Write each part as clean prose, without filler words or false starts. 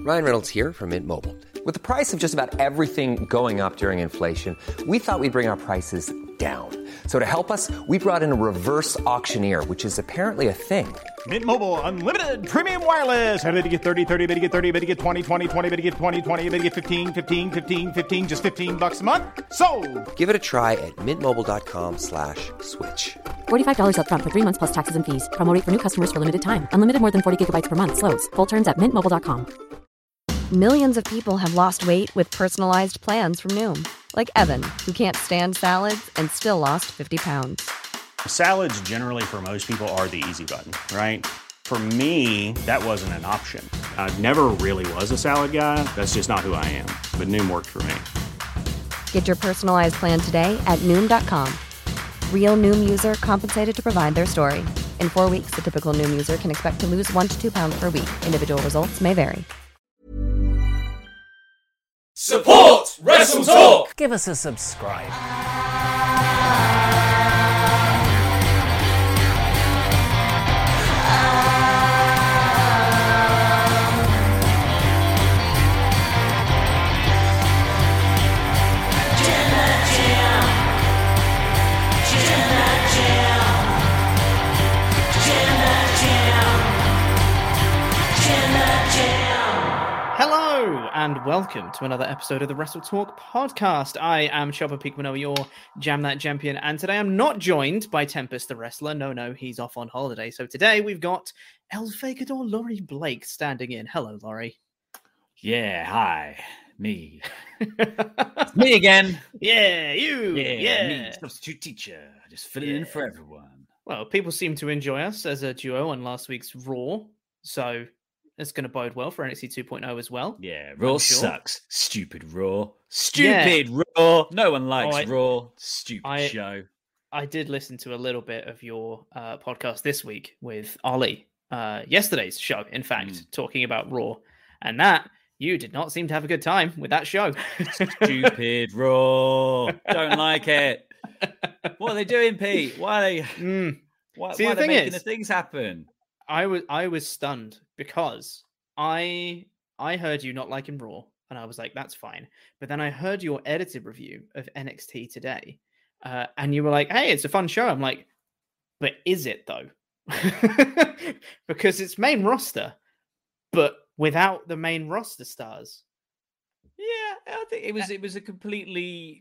Ryan Reynolds here from Mint Mobile. With the price of just about everything going up during inflation, we thought we'd bring our prices down. So to help us, we brought in a reverse auctioneer, which is apparently a thing. Mint Mobile Unlimited Premium Wireless. How to get 30, 30, bit to get 30, bit to get 20, 20, 20, bit to get 20, 20, bit to get 15, 15, 15, 15, just $15 a month? Sold! Give it a try at mintmobile.com/switch. $45 up front for 3 months plus taxes and fees. Promo rate for new customers for limited time. Unlimited more than 40 gigabytes per month. Slows full terms at mintmobile.com. Millions of people have lost weight with personalized plans from Noom. Like Evan, who can't stand salads and still lost 50 pounds. Salads generally for most people are the easy button, right? For me, that wasn't an option. I never really was a salad guy. That's just not who I am. But Noom worked for me. Get your personalized plan today at Noom.com. Real Noom user compensated to provide their story. In 4 weeks, the typical Noom user can expect to lose 1 to 2 pounds per week. Individual results may vary. Support Wrestle Talk! Give us a subscribe. Hello and welcome to another episode of the Wrestle Talk podcast. I am Chopper Peakmano, your Jam That Champion, and today I'm not joined by Tempest the Wrestler. No, he's off on holiday. So today we've got El Fakador Laurie Blake standing in. Hello, Laurie. Yeah, hi. Me. Me again. Yeah, you. Yeah, me, substitute teacher. Just filling in for everyone. Well, people seem to enjoy us as a duo on last week's Raw, so it's going to bode well for NXT 2.0 as well. Yeah, Raw sucks. Stupid Raw. Stupid Raw. No one likes Raw. Stupid show. I did listen to a little bit of your podcast this week with Ali. Yesterday's show, in fact, talking about Raw. And that, you did not seem to have a good time with that show. Stupid Raw. Don't like it. What are they doing, Pete? Why are they, why are they making the things happen? I was stunned because I heard you not liking Raw, and I was like, that's fine. But then I heard your edited review of NXT today, and you were like, hey, it's a fun show. I'm like, but is it though? Because it's main roster, but without the main roster stars. Yeah, I think it was a completely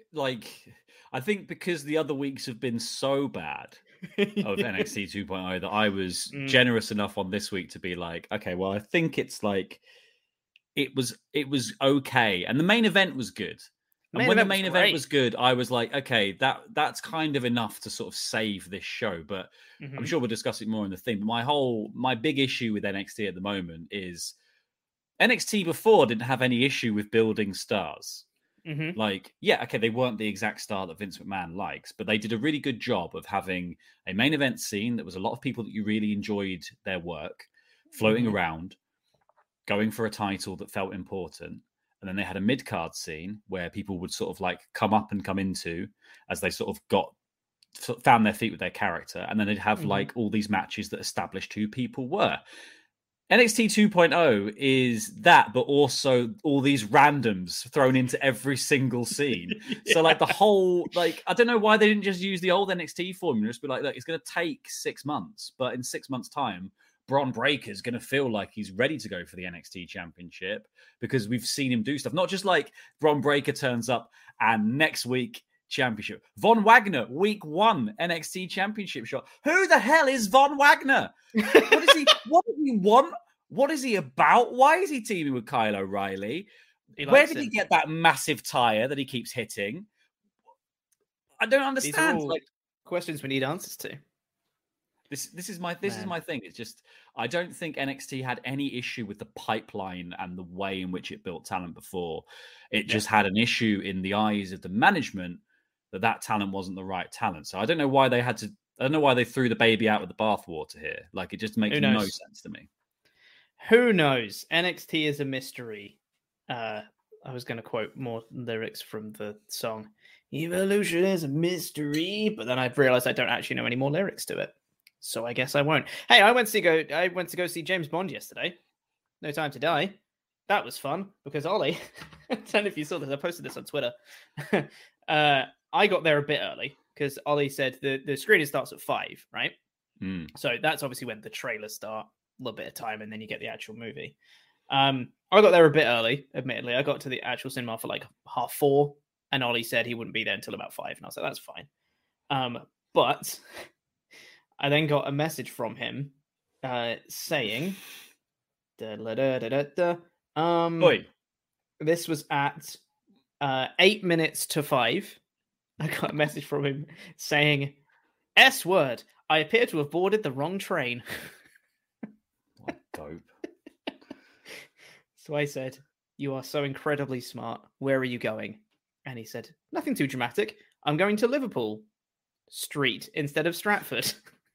I think because the other weeks have been so bad of NXT 2.0 that I was generous enough on this week to be like, okay, well, I think it's like it was okay, and the main event was good. And when the main event was good, I was like, okay, that's kind of enough to sort of save this show. But I'm sure we'll discuss it more in the thing. But my big issue with NXT at the moment is NXT before didn't have any issue with building stars. Like, yeah, okay, they weren't the exact star that Vince McMahon likes, but they did a really good job of having a main event scene that was a lot of people that you really enjoyed their work, floating around, going for a title that felt important. And then they had a mid-card scene where people would sort of like come up and come into as they sort of found their feet with their character. And then they'd have like all these matches that established who people were. NXT 2.0 is that, but also all these randoms thrown into every single scene. Yeah. So like the whole, like, I don't know why they didn't just use the old NXT formula. Just be like, look, it's going to take 6 months, but in 6 months' time, Bron Breakker's going to feel like he's ready to go for the NXT championship because we've seen him do stuff. Not just like Bron Breakker turns up and next week, championship. Von Wagner, week 1, NXT championship shot. Who the hell is Von Wagner? What does he want? What is he about? Why is he teaming with Kyle O'Reilly? Where did he get that massive tire that he keeps hitting? I don't understand. These are all questions we need answers to. This is my thing. It's just I don't think NXT had any issue with the pipeline and the way in which it built talent before. It just had an issue in the eyes of the management that talent wasn't the right talent. So I don't know why they threw the baby out with the bathwater here. Like, it just makes no sense to me. Who knows? NXT is a mystery. I was going to quote more lyrics from the song. Evolution is a mystery, but then I realized I don't actually know any more lyrics to it. So I guess I won't. Hey, I went to go see James Bond yesterday. No Time to Die. that was fun because Ollie, I don't know if you saw this, I posted this on Twitter. I got there a bit early because Ollie said the screening starts at 5, right? So that's obviously when the trailers start, a little bit of time, and then you get the actual movie. I got there a bit early, admittedly. I got to the actual cinema for like 4:30, and Ollie said he wouldn't be there until about 5, and I was like, that's fine. But I then got a message from him saying, this was at 8 minutes to 5. I got a message from him saying, S word, I appear to have boarded the wrong train. What dope. So I said, you are so incredibly smart. Where are you going? And he said, nothing too dramatic. I'm going to Liverpool Street instead of Stratford.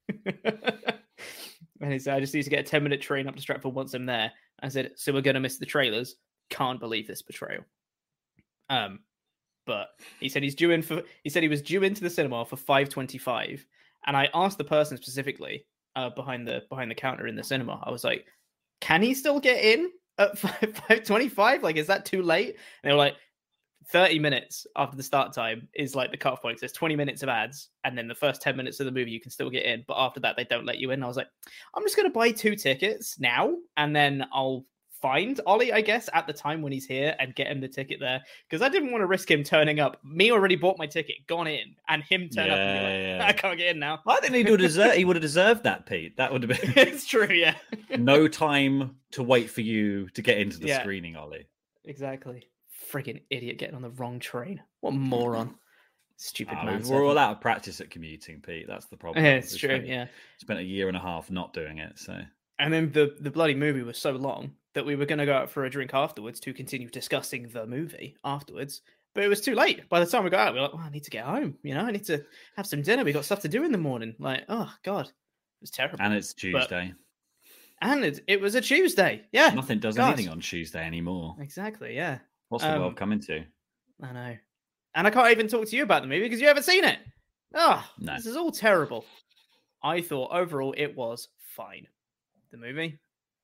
And he said, I just need to get a 10-minute train up to Stratford once I'm there. I said, so we're going to miss the trailers. Can't believe this betrayal. But he said he was due into the cinema for 5:25. And I asked the person specifically behind the counter in the cinema. I was like, can he still get in at 5:25? Like, is that too late? And they were like, 30 minutes after the start time is like the cutoff point. So there's 20 minutes of ads, and then the first 10 minutes of the movie you can still get in, but after that they don't let you in. I was like, I'm just going to buy 2 tickets now, and then I'll find Ollie, I guess, at the time when he's here and get him the ticket there, because I didn't want to risk him turning up. Me already bought my ticket, gone in, and him turn up and be like, I can't get in now. I think he would have deserved that, Pete. That would have been It's true, yeah. No time to wait for you to get into the screening, Ollie. Exactly. Friggin' idiot getting on the wrong train. What a moron. Stupid man. We're all out of practice at commuting, Pete. That's the problem. Yeah, it's true, yeah. Spent a year and a half not doing it, so. And then the bloody movie was so long that we were going to go out for a drink afterwards to continue discussing the movie afterwards. But it was too late. By the time we got out, we were like, I need to get home. I need to have some dinner. We got stuff to do in the morning. Like, oh, God. It was terrible. And it's Tuesday. And it was a Tuesday. Yeah. Nothing does anything on Tuesday anymore. Exactly, yeah. What's the world coming to? I know. And I can't even talk to you about the movie because you haven't seen it. Oh, no. This is all terrible. I thought overall it was fine. The movie.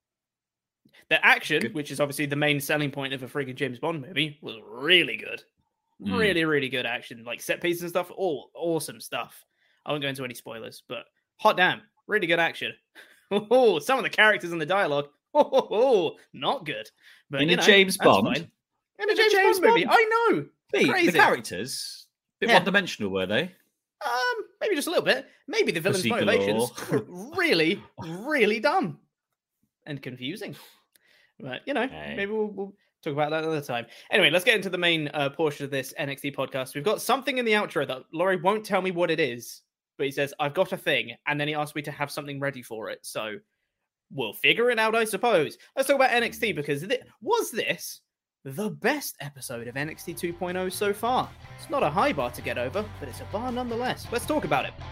The action, which is obviously the main selling point of a freaking James Bond movie, was really good. Really, really good action. Like set pieces and stuff. All awesome stuff. I won't go into any spoilers, but hot damn. Really good action. Oh, some of the characters and the dialogue. Oh, not good. But in a James Bond? Fine. In a James Bond movie. I know. The characters, a bit one-dimensional, were they? Maybe just a little bit. Maybe the villain's motivations were really, really dumb and confusing. But, maybe we'll talk about that another time. Anyway, let's get into the main portion of this NXT podcast. We've got something in the outro that Laurie won't tell me what it is, but he says, I've got a thing, and then he asked me to have something ready for it. So we'll figure it out, I suppose. Let's talk about NXT, because was this the best episode of NXT 2.0 so far? It's not a high bar to get over, but it's a bar nonetheless. Let's talk about it.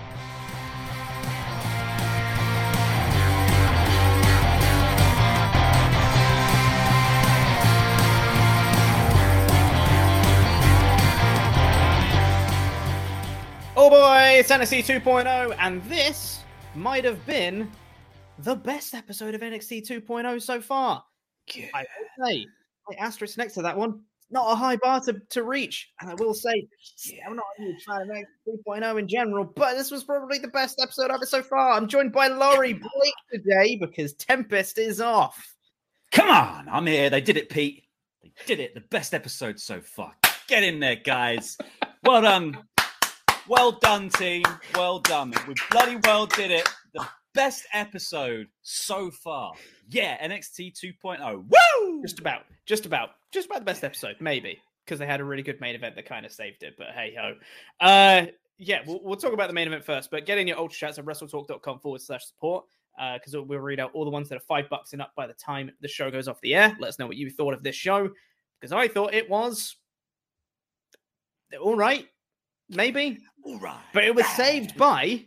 Oh boy, it's NXT 2.0, and this might have been the best episode of NXT 2.0 so far. Yeah. I will say, my asterisk next to that one, it's not a high bar to reach. And I will say, I'm not a huge fan of NXT 2.0 in general, but this was probably the best episode of it so far. I'm joined by Laurie Blake today because Tempest is off. Come on, I'm here. They did it, Pete. They did it. The best episode so far. Get in there, guys. Well done. Well done, team. Well done. We bloody well did it. The best episode so far. Yeah, NXT 2.0. Woo! Just about the best episode, maybe, because they had a really good main event that kind of saved it. But hey ho. Yeah, we'll talk about the main event first. But get in your ultra chats at wrestletalk.com/support because we'll read out all the ones that are $5 and up by the time the show goes off the air. Let us know what you thought of this show, because I thought it was all right. Maybe. All right. But it was saved by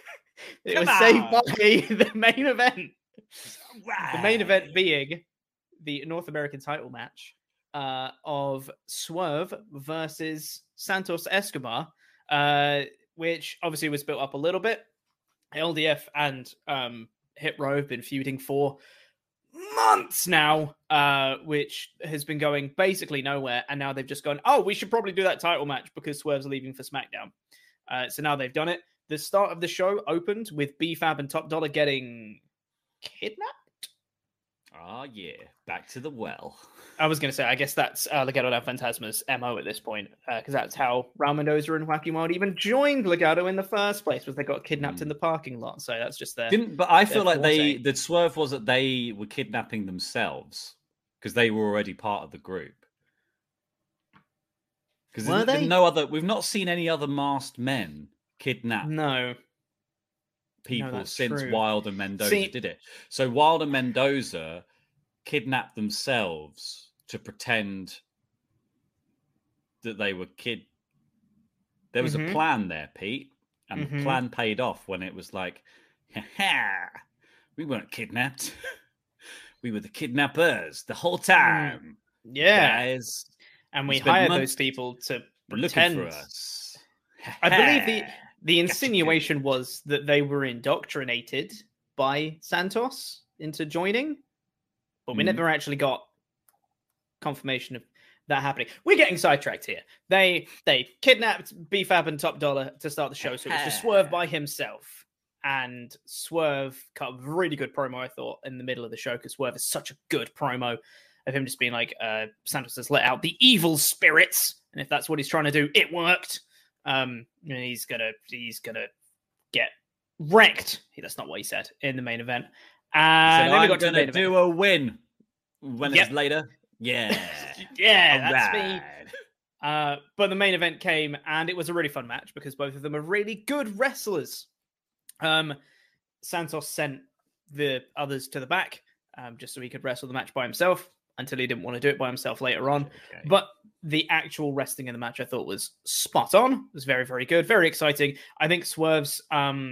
the main event. Right. The main event being the North American title match of Swerve versus Santos Escobar, which obviously was built up a little bit. LDF and Hit Row have been feuding for months now, which has been going basically nowhere. And now they've just gone, oh, we should probably do that title match because Swerve's leaving for SmackDown. So now they've done it. The start of the show opened with B-Fab and Top Dollar getting kidnapped. Ah, yeah. Back to the well. I was going to say, I guess that's Legado del Fantasma's MO at this point, because that's how Raul Mendoza and Wacky Wild even joined Legado in the first place, was they got kidnapped in the parking lot. So that's just their... But I feel like the swerve was that they were kidnapping themselves because they were already part of the group. Because we've not seen any other masked men kidnap people since true. Wild and Mendoza did it. So Wild and Mendoza kidnapped themselves to pretend that they were There was a plan there, Pete, and the plan paid off when it was like, we weren't kidnapped. We were the kidnappers the whole time. Yeah. Guys. And we hired those people to pretend. Looking for us. I believe the insinuation was that they were indoctrinated by Santos into joining, but we never actually got confirmation of that happening. We're getting sidetracked here. They kidnapped B-Fab and Top Dollar to start the show, so it was just Swerve by himself. And Swerve cut a really good promo, I thought, in the middle of the show, because Swerve is such a good promo of him just being like, Santos has let out the evil spirits, and if that's what he's trying to do, it worked. And he's gonna get wrecked. That's not what he said in the main event. And then we got to the do a win when it's later. Yeah, that's me. But the main event came, and it was a really fun match because both of them are really good wrestlers. Santos sent the others to the back just so he could wrestle the match by himself until he didn't want to do it by himself later on. Okay. But the actual wrestling in the match I thought was spot on. It was very, very good, very exciting. I think Swerve's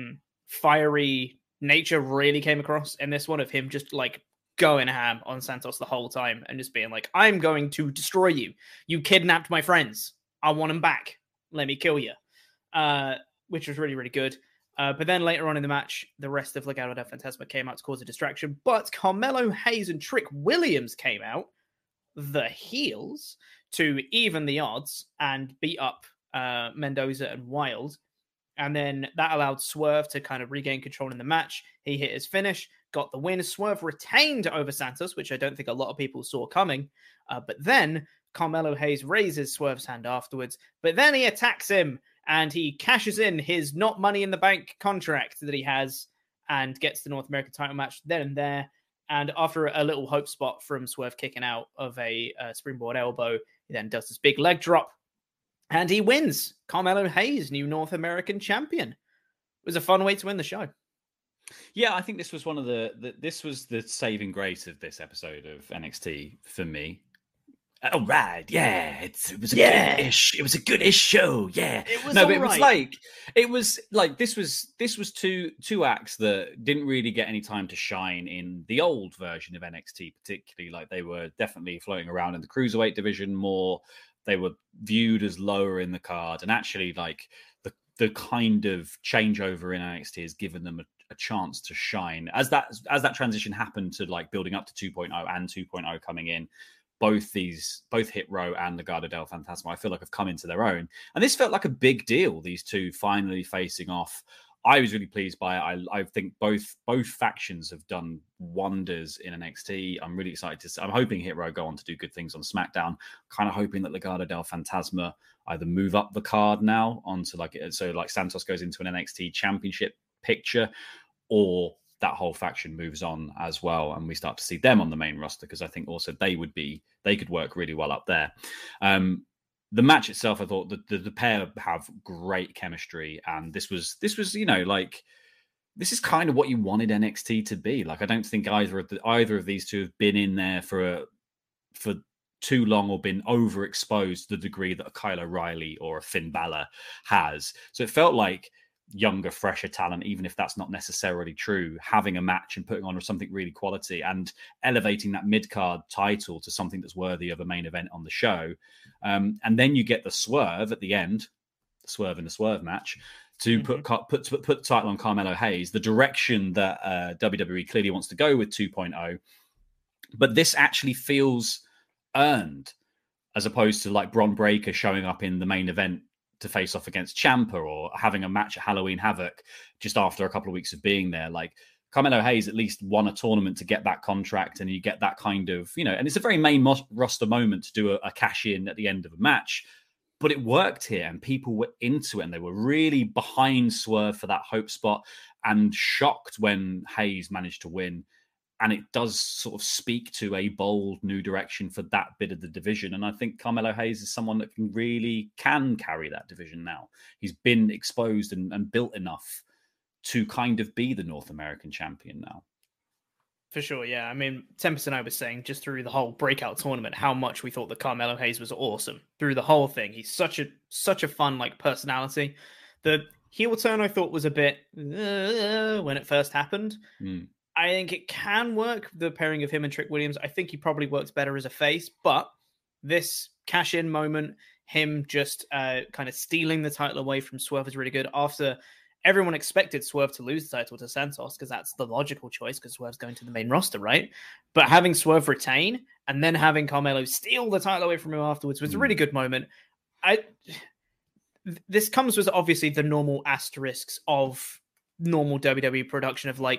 fiery nature really came across in this one, of him just like going ham on Santos the whole time and just being like, I'm going to destroy you. You kidnapped my friends. I want them back. Let me kill you. Which was really, really good. But then later on in the match, the rest of Legado del Fantasma came out to cause a distraction. But Carmelo Hayes and Trick Williams came out, the heels, to even the odds and beat up Mendoza and Wild. And then that allowed Swerve to kind of regain control in the match. He hit his finish, got the win. Swerve retained over Santos, which I don't think a lot of people saw coming. But then Carmelo Hayes raises Swerve's hand afterwards. But then he attacks him, and he cashes in his not Money in the Bank contract that he has and gets the North American title match then and there. And after a little hope spot from Swerve kicking out of a springboard elbow, he then does this big leg drop. And he wins. Carmelo Hayes, new North American champion. It was a fun way to win the show. Yeah, I think this was one of this was the saving grace of this episode of NXT for me. Oh, right. Yeah. It was a good-ish. It was a good-ish show. Yeah. It was this was two acts that didn't really get any time to shine in the old version of NXT, particularly. Like, they were definitely floating around in the cruiserweight division more. They were viewed as lower in the card, and actually, like, the kind of changeover in NXT has given them a chance to shine. As that transition happened to, like, building up to 2.0 and 2.0 coming in, both Hit Row and Legado del Fantasma, I feel like, have come into their own. And this felt like a big deal, these two finally facing off. I was really pleased by it. I think both factions have done wonders in NXT. I'm really excited I'm hoping Hit Row go on to do good things on SmackDown. Kind of hoping that Legado del Fantasma either move up the card now onto like Santos goes into an NXT championship picture, or that whole faction moves on as well, and we start to see them on the main roster, because I think also they could work really well up there. The match itself, I thought the pair have great chemistry, and this was like, this is kind of what you wanted NXT to be. Like, I don't think either of these two have been in there for too long or been overexposed to the degree that a Kyle O'Reilly or a Finn Balor has. So it felt like younger, fresher talent, even if that's not necessarily true, having a match and putting on something really quality and elevating that mid-card title to something that's worthy of a main event on the show. And then you get the swerve at the end, the swerve in the swerve match, to put the title on Carmelo Hayes, the direction that WWE clearly wants to go with 2.0. But this actually feels earned, as opposed to like Bron Breakker showing up in the main event to face off against Ciampa, or having a match at Halloween Havoc just after a couple of weeks of being there. Like, Carmelo Hayes at least won a tournament to get that contract, and you get that kind of, and it's a very main roster moment to do a cash in at the end of a match. But it worked here, and people were into it, and they were really behind Swerve for that hope spot, and shocked when Hayes managed to win. And it does sort of speak to a bold new direction for that bit of the division. And I think Carmelo Hayes is someone that can carry that division now. He's been exposed and built enough to kind of be the North American champion now. For sure, yeah. I mean, Tempest and I was saying just through the whole breakout tournament how much we thought that Carmelo Hayes was awesome through the whole thing. He's such a fun personality. The heel turn I thought was a bit when it first happened. I think it can work, the pairing of him and Trick Williams. I think he probably works better as a face, but this cash-in moment, him just kind of stealing the title away from Swerve is really good. After everyone expected Swerve to lose the title to Santos, because that's the logical choice, because Swerve's going to the main roster, right? But having Swerve retain, and then having Carmelo steal the title away from him afterwards was a really good moment. This comes with, obviously, the normal asterisks of normal WWE production of,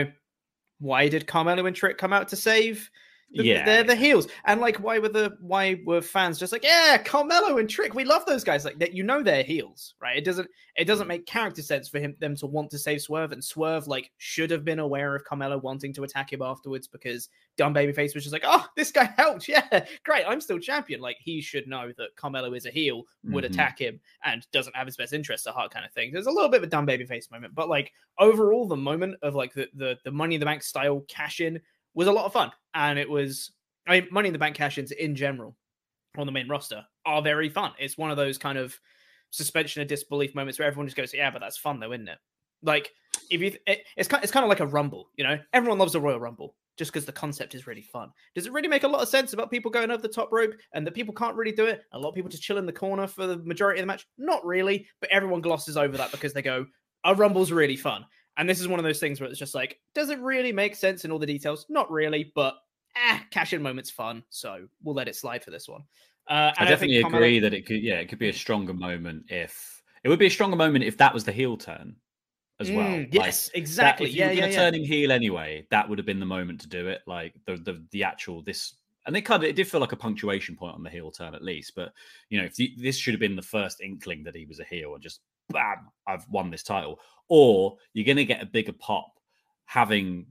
why did Carmelo and Trick come out to save? They're the heels. And why were fans just yeah, Carmelo and Trick, we love those guys. They're heels, right? It doesn't make character sense for them to want to save Swerve, and Swerve should have been aware of Carmelo wanting to attack him afterwards, because dumb babyface was just oh, this guy helped. Yeah, great. I'm still champion. He should know that Carmelo is a heel, would attack him, and doesn't have his best interests at heart kind of thing. There's a little bit of a dumb babyface moment, but overall the moment of the Money in the Bank style cash in was a lot of fun. And it was, Money in the Bank cash-ins in general on the main roster are very fun. It's one of those kind of suspension of disbelief moments where everyone just goes, yeah, but that's fun though, isn't it? It's kind of like a Rumble, Everyone loves a Royal Rumble just because the concept is really fun. Does it really make a lot of sense about people going over the top rope and that people can't really do it? A lot of people just chill in the corner for the majority of the match? Not really, but everyone glosses over that because they go, a Rumble's really fun. And this is one of those things where it's just does it really make sense in all the details? Not really, but cash-in moment's fun, so we'll let it slide for this one. I definitely agree that it could be a stronger moment if that was the heel turn as well. Yes, exactly. If you were going to turn him heel anyway, that would have been the moment to do it. The actual this, and it did feel like a punctuation point on the heel turn at least. But this should have been the first inkling that he was a heel, and just bam, I've won this title. Or you're going to get a bigger pop having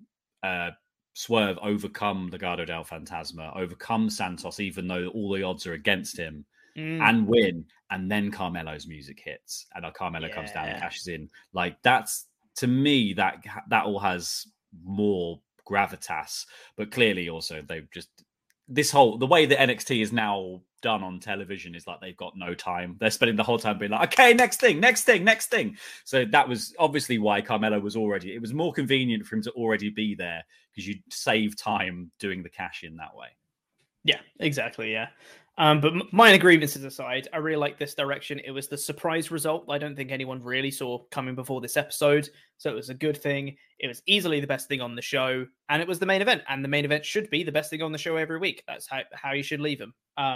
Swerve overcome Legado del Fantasma, overcome Santos, even though all the odds are against him, and win. And then Carmelo's music hits, and Carmelo comes down and cashes in. That's, to me, that all has more gravitas. But clearly, also, they've just the way that NXT is now done on television is they've got no time. They're spending the whole time being okay, next thing. So that was obviously why Carmelo was it was more convenient for him to already be there, because you'd save time doing the cash in that way. Yeah, exactly. Yeah. But minor grievances aside, I really like this direction. It was the surprise result I don't think anyone really saw coming before this episode. So it was a good thing. It was easily the best thing on the show. And it was the main event. And the main event should be the best thing on the show every week. That's how you should leave them.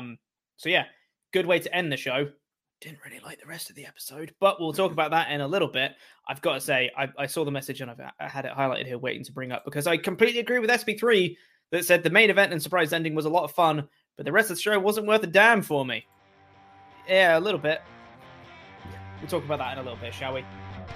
So yeah, good way to end the show. Didn't really like the rest of the episode, but we'll talk about that in a little bit. I've got to say, I saw the message and I had it highlighted here waiting to bring up, because I completely agree with SB3 that said the main event and surprise ending was a lot of fun, but the rest of the show wasn't worth a damn for me. Yeah, a little bit. We'll talk about that in a little bit, shall we?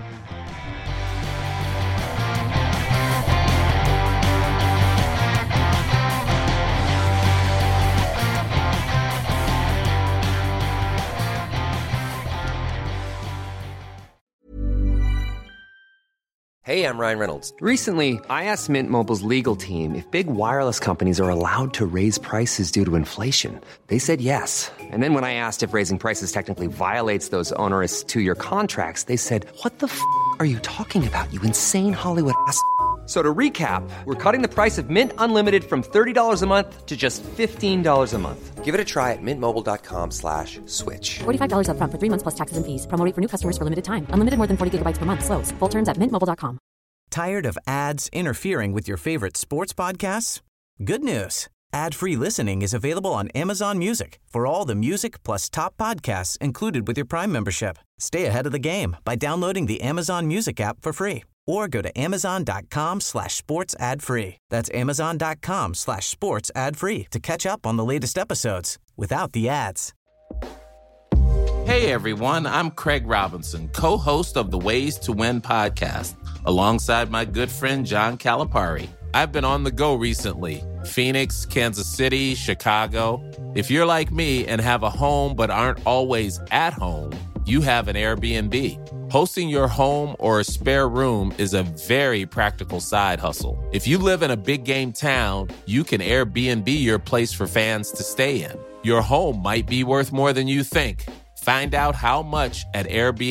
Hey, I'm Ryan Reynolds. Recently, I asked Mint Mobile's legal team if big wireless companies are allowed to raise prices due to inflation. They said yes. And then when I asked if raising prices technically violates those onerous 2-year contracts, they said, "What the f*** are you talking about, you insane Hollywood ass f- So to recap, we're cutting the price of Mint Unlimited from $30 a month to just $15 a month. Give it a try at mintmobile.com/switch. $45 up front for 3 months plus taxes and fees. Promo rate for new customers for limited time. Unlimited more than 40 gigabytes per month. Slows full terms at mintmobile.com. Tired of ads interfering with your favorite sports podcasts? Good news. Ad-free listening is available on Amazon Music for all the music plus top podcasts included with your Prime membership. Stay ahead of the game by downloading the Amazon Music app for free or go to amazon.com/sports ad free. That's amazon.com/sports ad free to catch up on the latest episodes without the ads. Hey everyone, I'm Craig Robinson, co-host of the Ways to Win podcast, alongside my good friend John Calipari. I've been on the go recently. Phoenix, Kansas City, Chicago. If you're like me and have a home but aren't always at home, you have an Airbnb. Hosting your home or a spare room is a very practical side hustle. If you live in a big game town, you can Airbnb your place for fans to stay in. Your home might be worth more than you think. Find out how much at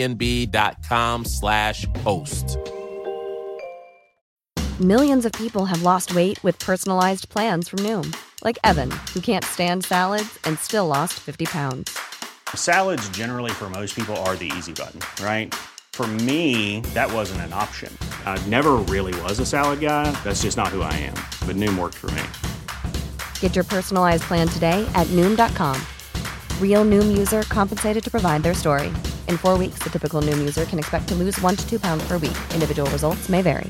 airbnb.com/host. Millions of people have lost weight with personalized plans from Noom, like Evan, who can't stand salads and still lost 50 pounds. Salads generally for most people are the easy button, right? For me, that wasn't an option. I never really was a salad guy. That's just not who I am. But Noom worked for me. Get your personalized plan today at Noom.com. Real Noom user compensated to provide their story. In 4 weeks, the typical Noom user can expect to lose 1 to 2 pounds per week. Individual results may vary.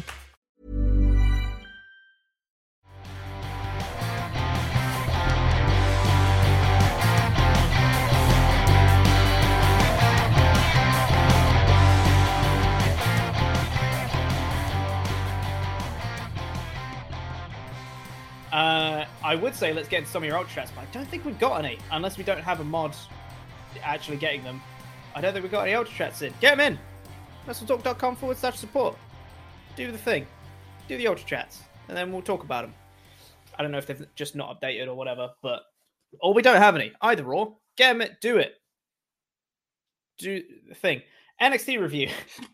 I would say let's get into some of your ultra chats, but I don't think we've got any, unless we don't have a mod actually getting them. I don't think we've got any ultra chats in. Get them in! WrestleTalk.com/support. Do the thing. Do the ultra chats, and then we'll talk about them. I don't know if they've just not updated or whatever, or we don't have any. Either or. Get them in. Do it. Do the thing. NXT review.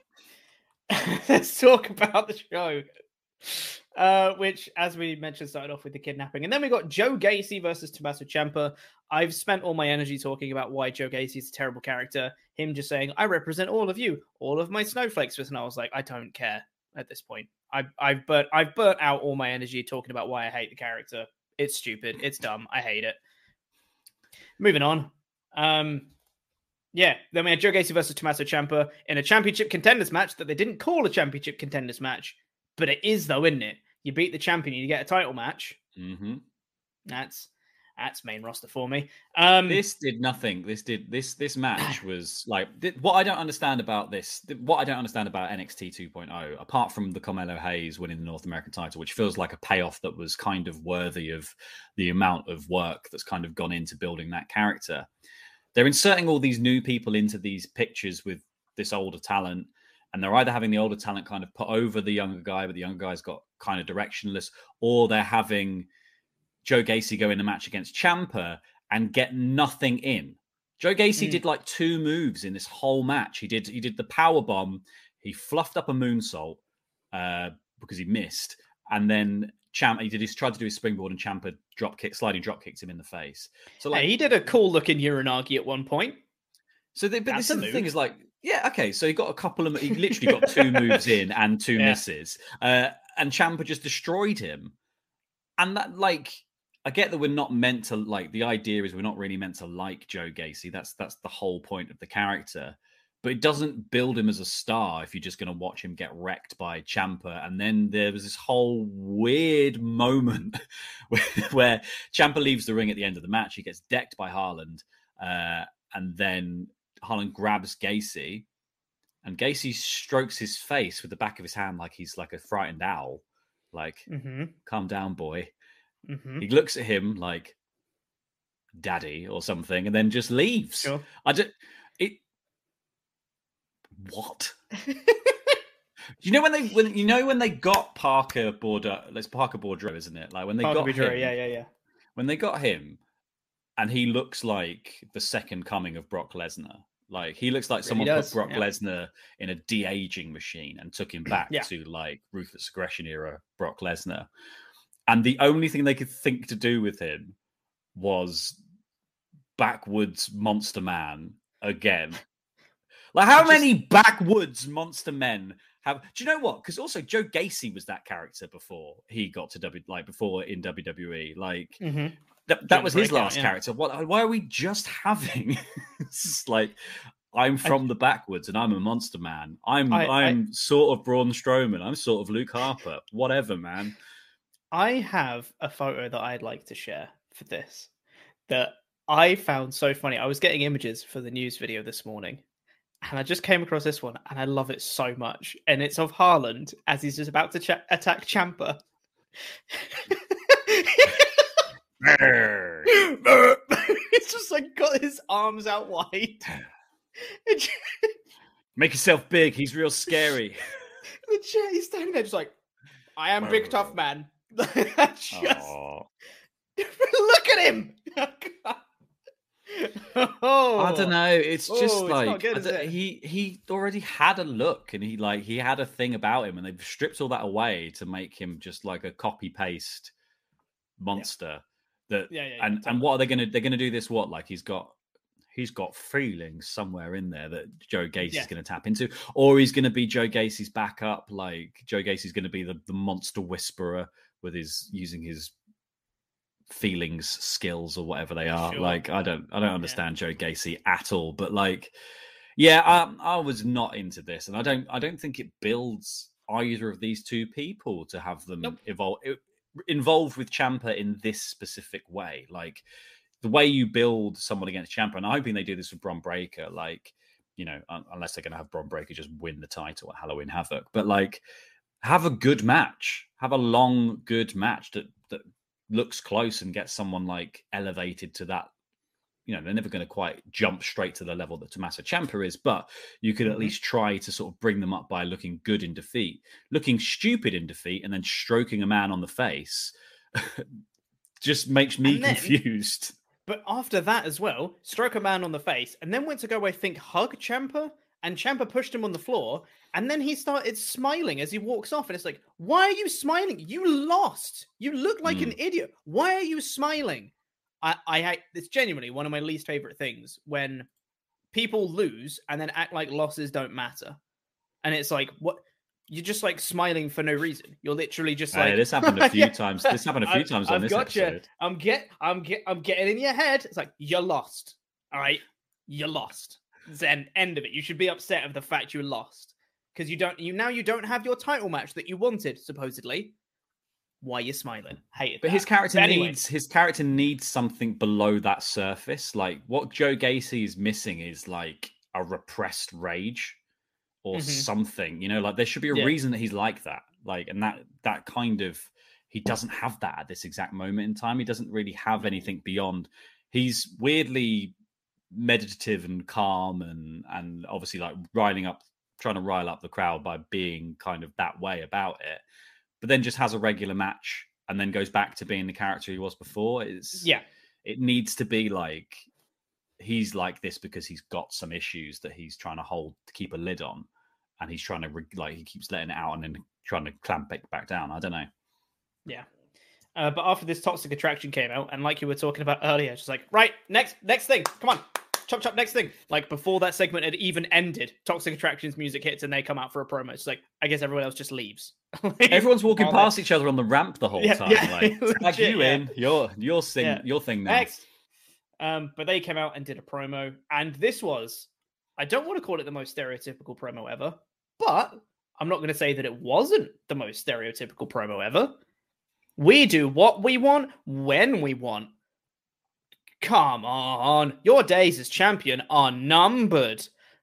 Let's talk about the show. Which, as we mentioned, started off with the kidnapping. And then we got Joe Gacy versus Tommaso Ciampa. I've spent all my energy talking about why Joe Gacy is a terrible character. Him just saying, I represent all of you, all of my snowflakes. And I was like, I don't care at this point. I've burnt out all my energy talking about why I hate the character. It's stupid. It's dumb. I hate it. Moving on. Yeah, then we had Joe Gacy versus Tommaso Ciampa in a championship contenders match that they didn't call a championship contenders match. But it is, though, isn't it? You beat the champion, you get a title match. Mm-hmm. That's main roster for me. This did nothing. This match was like what I don't understand about this. What I don't understand about NXT 2.0, apart from the Carmelo Hayes winning the North American title, which feels like a payoff that was kind of worthy of the amount of work that's kind of gone into building that character. They're inserting all these new people into these pictures with this older talent. And they're either having the older talent kind of put over the younger guy, but the younger guy's got kind of directionless, or they're having Joe Gacy go in a match against Ciampa and get nothing in. Joe Gacy did like 2 moves in this whole match. He did the power bomb. He fluffed up a moonsault because he missed, and then Ciampa tried to do his springboard, and Ciampa sliding drop kicked him in the face. So like, he did a cool looking Uranagi at one point. So, but this is the thing is like. Yeah, okay. So he got he literally got 2 moves in and 2 misses. And Ciampa just destroyed him. And that, like, I get that we're not meant to, like, the idea is we're not really meant to like Joe Gacy. That's the whole point of the character. But it doesn't build him as a star if you're just going to watch him get wrecked by Ciampa. And then there was this whole weird moment where Ciampa leaves the ring at the end of the match. He gets decked by Haaland. And then Haaland grabs Gacy, and Gacy strokes his face with the back of his hand like he's like a frightened owl. Like, calm down, boy. Mm-hmm. He looks at him like, daddy or something, and then just leaves. Sure. What? You know when they got Parker Bordeaux, that's Parker Bordeaux, isn't it? Like when they got him, yeah. When they got him, and he looks like the second coming of Brock Lesnar. Like he looks like someone put Brock Lesnar in a de-aging machine and took him back to like Ruthless Aggression era Brock Lesnar. And the only thing they could think to do with him was backwoods monster man again. Like how many backwoods monster men Do you know what? Because also Joe Gacy was that character before he got to before in WWE. Like that was his last character. Why are we just having? It's just like I'm from the backwoods and I'm a monster man. I'm sort of Braun Strowman. I'm sort of Luke Harper. Whatever, man. I have a photo that I'd like to share for this that I found so funny. I was getting images for the news video this morning, and I just came across this one, and I love it so much. And it's of Haaland as he's just about to attack Ciampa. It's just like got his arms out wide. Make yourself big. He's real scary. He's standing there just like, I am big tough man. Just... Look at him. I don't know. It's just like good, he already had a look, and he had a thing about him, and they've stripped all that away to make him just like a copy paste monster. And what are they going to? They're going to do this. What, like he's got feelings somewhere in there that Joe Gacy's going to tap into, or he's going to be Joe Gacy's backup. Like Joe Gacy's going to be the monster whisperer with using his feelings skills or whatever they are. Sure. Like I don't understand Joe Gacy at all. But like, I was not into this, and I don't think it builds either of these two people to have them involved with Ciampa in this specific way. Like the way you build someone against Ciampa, and I'm hoping they do this with Bron Breakker. Like, you know, unless they're going to have Bron Breakker just win the title at Halloween Havoc, but like have a good match, have a long good match that looks close and gets someone like elevated to that. You know, they're never going to quite jump straight to the level that Tommaso Ciampa is, but you could at least try to sort of bring them up by looking good in defeat, looking stupid in defeat, and then stroking a man on the face just makes me confused. But after that as well, stroke a man on the face, and then went to go, I think, hug Ciampa, and Ciampa pushed him on the floor, and then he started smiling as he walks off, and it's like, why are you smiling? You lost. You look like an idiot. Why are you smiling? It's genuinely one of my least favorite things when people lose and then act like losses don't matter. And it's like, what? You're just like smiling for no reason. You're literally just like, this happened a few times. This happened a few times on this episode. I'm getting in your head. It's like, you're lost. All right. You're lost. Then end of it. You should be upset of the fact you lost because you don't have your title match that you wanted, supposedly. Why are you smiling? Hate it. But his character needs something below that surface. Like what Joe Gacy is missing is like a repressed rage or something. You know, like there should be a reason that he's like that. Like, and that kind of, he doesn't have that at this exact moment in time. He doesn't really have anything beyond. He's weirdly meditative and calm and obviously like trying to rile up the crowd by being kind of that way about it. But then just has a regular match and then goes back to being the character he was before. It needs to be like he's like this because he's got some issues that he's trying to keep a lid on, and he's trying to he keeps letting it out and then trying to clamp it back down. I don't know. Yeah. But after this Toxic Attraction came out, and like you were talking about earlier, just like, right, next thing, come on. Chop, next thing. Like, before that segment had even ended, Toxic Attraction's music hits and they come out for a promo. It's like, I guess everyone else just leaves. Everyone's walking past each other on the ramp the whole time. Yeah, like you in, your thing now. Next. But they came out and did a promo. And this was, I don't want to call it the most stereotypical promo ever, but I'm not going to say that it wasn't the most stereotypical promo ever. We do what we want, when we want. Come on, your days as champion are numbered.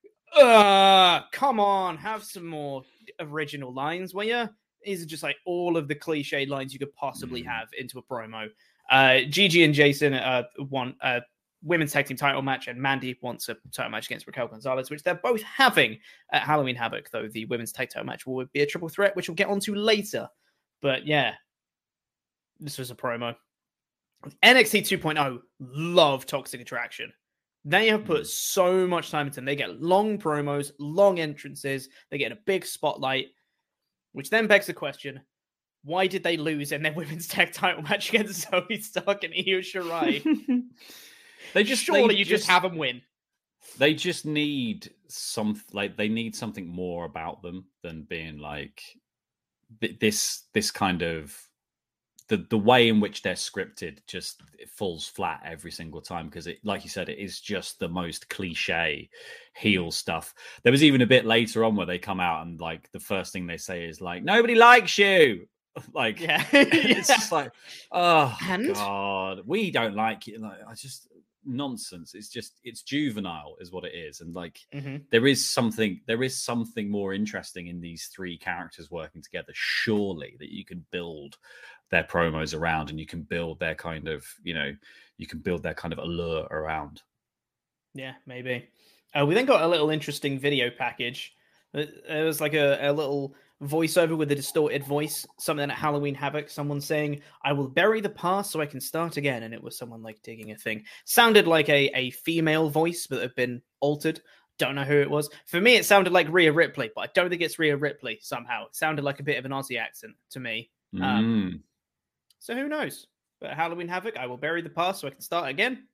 Come on, have some more original lines, will you? These are just like all of the cliche lines you could possibly have into a promo. Gigi and Jason want a women's tag team title match, and Mandy wants a title match against Raquel Gonzalez, which they're both having at Halloween Havoc, though the women's tag title match will be a triple threat, which we'll get onto later. But yeah, this was a promo. NXT 2.0 love Toxic Attraction. They have put so much time into them. They get long promos, long entrances. They get a big spotlight, which then begs the question, why did they lose in their women's tag title match against Zoe Stark and Io Shirai? You just have them win. They just need they need something more about them than being like this kind of the way in which they're scripted just it falls flat every single time because it, like you said, it is just the most cliche heel stuff. There was even a bit later on where they come out and like the first thing they say is like, nobody likes you. Like, it's just like, oh God, we don't like you. Like, I just nonsense. It's juvenile is what it is. And like, there is something more interesting in these three characters working together. Surely that you can build their promos around and you can build their kind of, allure around. Yeah, maybe. We then got a little interesting video package. It was like a little voiceover with a distorted voice, something at Halloween Havoc, someone saying, I will bury the past so I can start again. And it was someone like digging a thing. Sounded like a female voice, but had been altered. Don't know who it was. For me, it sounded like Rhea Ripley, but I don't think it's Rhea Ripley somehow. It sounded like a bit of an Aussie accent to me. So who knows? But Halloween Havoc, I will bury the past so I can start again.